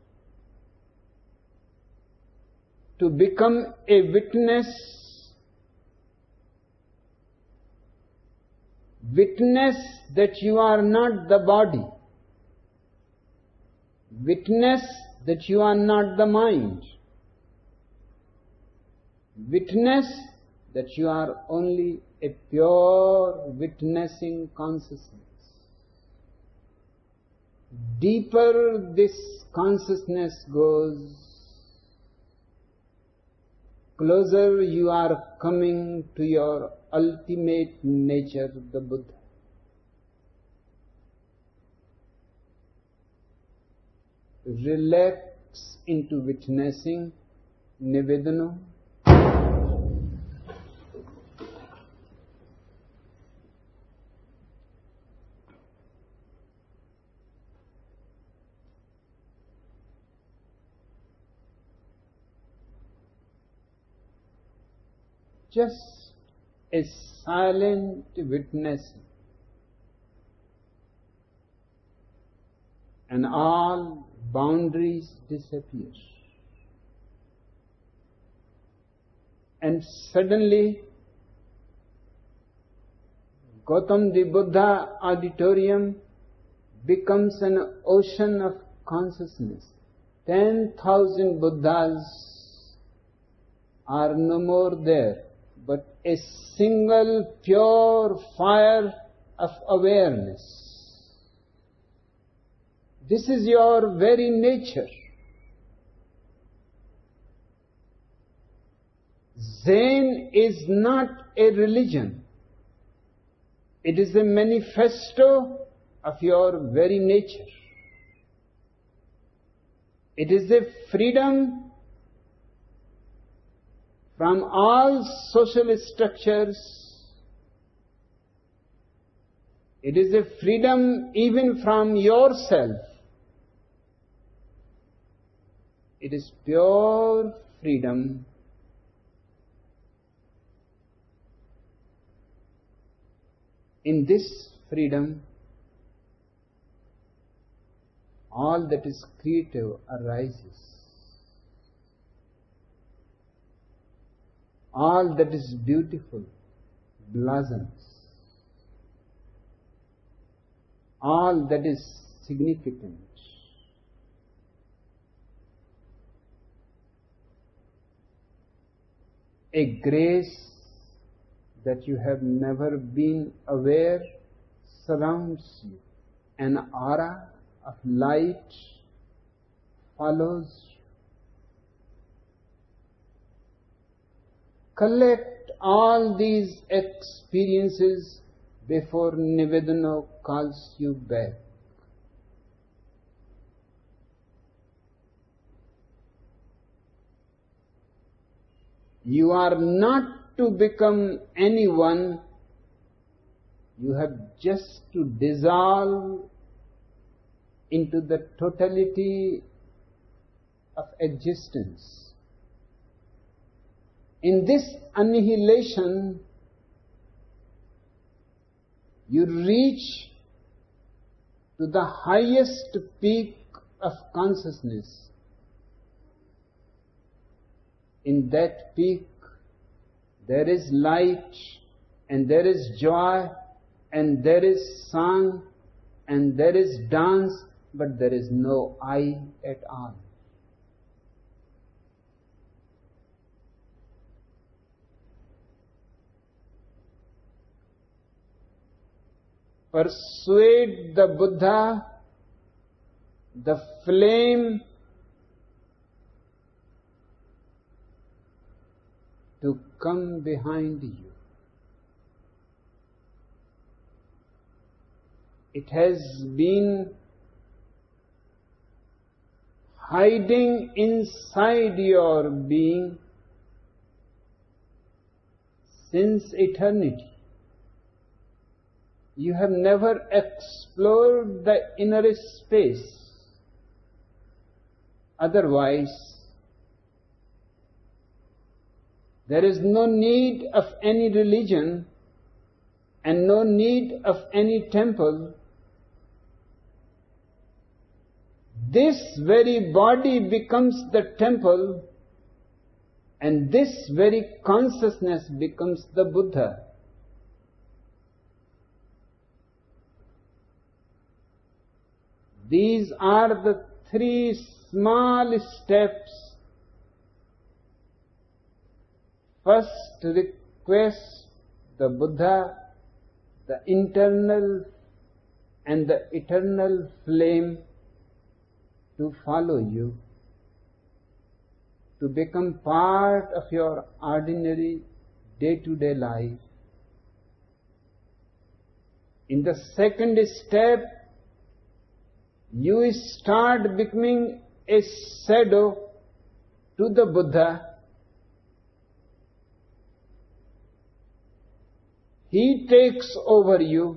to become a witness that you are not the body. Witness that you are not the mind. Witness that you are only a pure witnessing consciousness. Deeper this consciousness goes, closer you are coming to your ultimate nature, the Buddha. Relax into witnessing, Nivedana. Just a silent witnessing, and all boundaries disappear. And suddenly, Gautam the Buddha auditorium becomes an ocean of consciousness. 10,000 Buddhas are no more there, but a single pure fire of awareness. This is your very nature. Zen is not a religion. It is a manifesto of your very nature. It is a freedom from all social structures. It is a freedom even from yourself. It is pure freedom. In this freedom, all that is creative arises. All that is beautiful blossoms. All that is significant, a grace that you have never been aware surrounds you. An aura of light follows you. Collect all these experiences before Nivedana calls you back. You are not to become anyone. You have just to dissolve into the totality of existence. In this annihilation, you reach to the highest peak of consciousness. In that peak, there is light, and there is joy, and there is song, and there is dance, but there is no I at all. Persuade the Buddha, the flame, to come behind you. It has been hiding inside your being since eternity. You have never explored the inner space. Otherwise, there is no need of any religion and no need of any temple. This very body becomes the temple, and this very consciousness becomes the Buddha. These are the 3 small steps. First, request the Buddha, the internal and the eternal flame, to follow you, to become part of your ordinary day-to-day life. In the second step, you start becoming a shadow to the Buddha. He takes over you.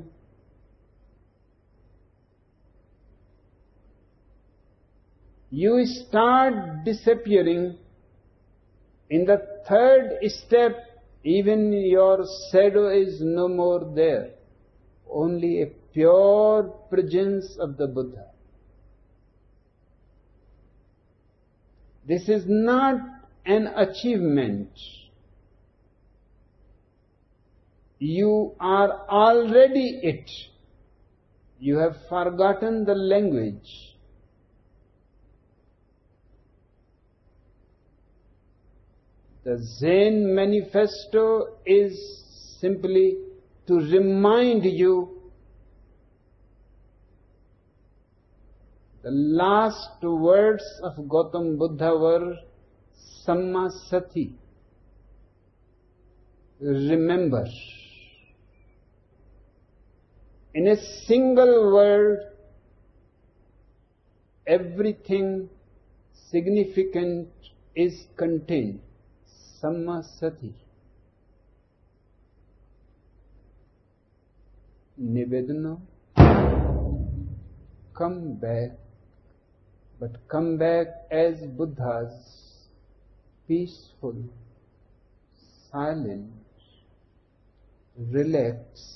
You start disappearing. In the third step, even your shadow is no more there. Only a pure presence of the Buddha. This is not an achievement. You are already it. You have forgotten the language. The Zen Manifesto is simply to remind you the last words of Gautam Buddha were Samma Sati. Remember. In a single word, everything significant is contained. Samma Sati. Nivedana, come back, but come back as Buddhas, peaceful, silent, relaxed.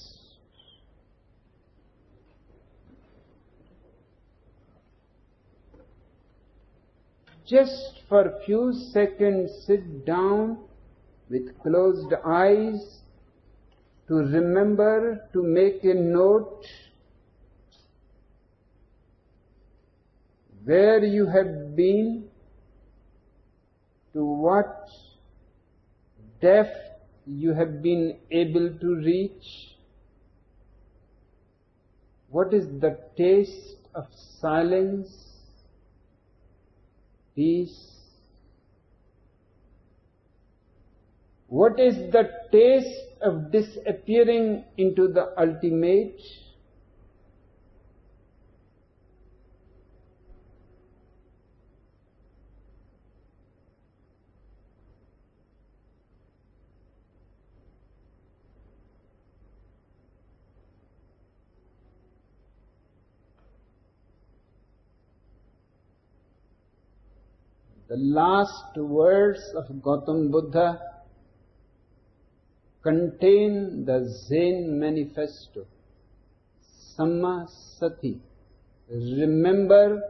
Just for a few seconds sit down with closed eyes to remember, to make a note where you have been, to what depth you have been able to reach. What is the taste of silence, peace? What is the taste of disappearing into the ultimate? The last words of Gautam Buddha contain the Zen Manifesto. Samma Sati. Remember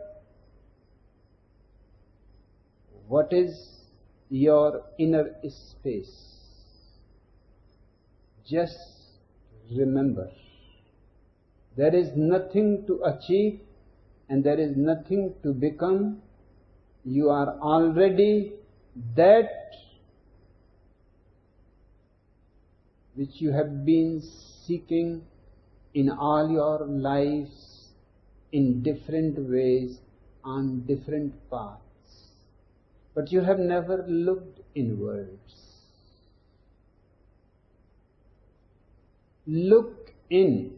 what is your inner space. Just remember. There is nothing to achieve and there is nothing to become. You are already that which you have been seeking in all your lives in different ways, on different paths. But you have never looked inwards. Look in.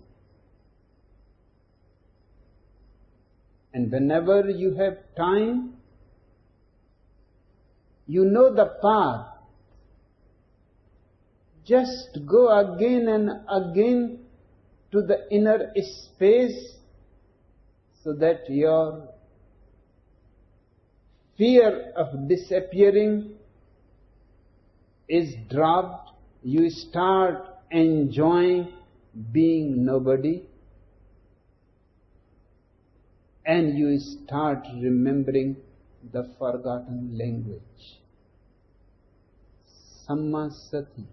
And whenever you have time, you know the path. Just go again and again to the inner space so that your fear of disappearing is dropped. You start enjoying being nobody, and you start remembering the forgotten language. Samma Sati.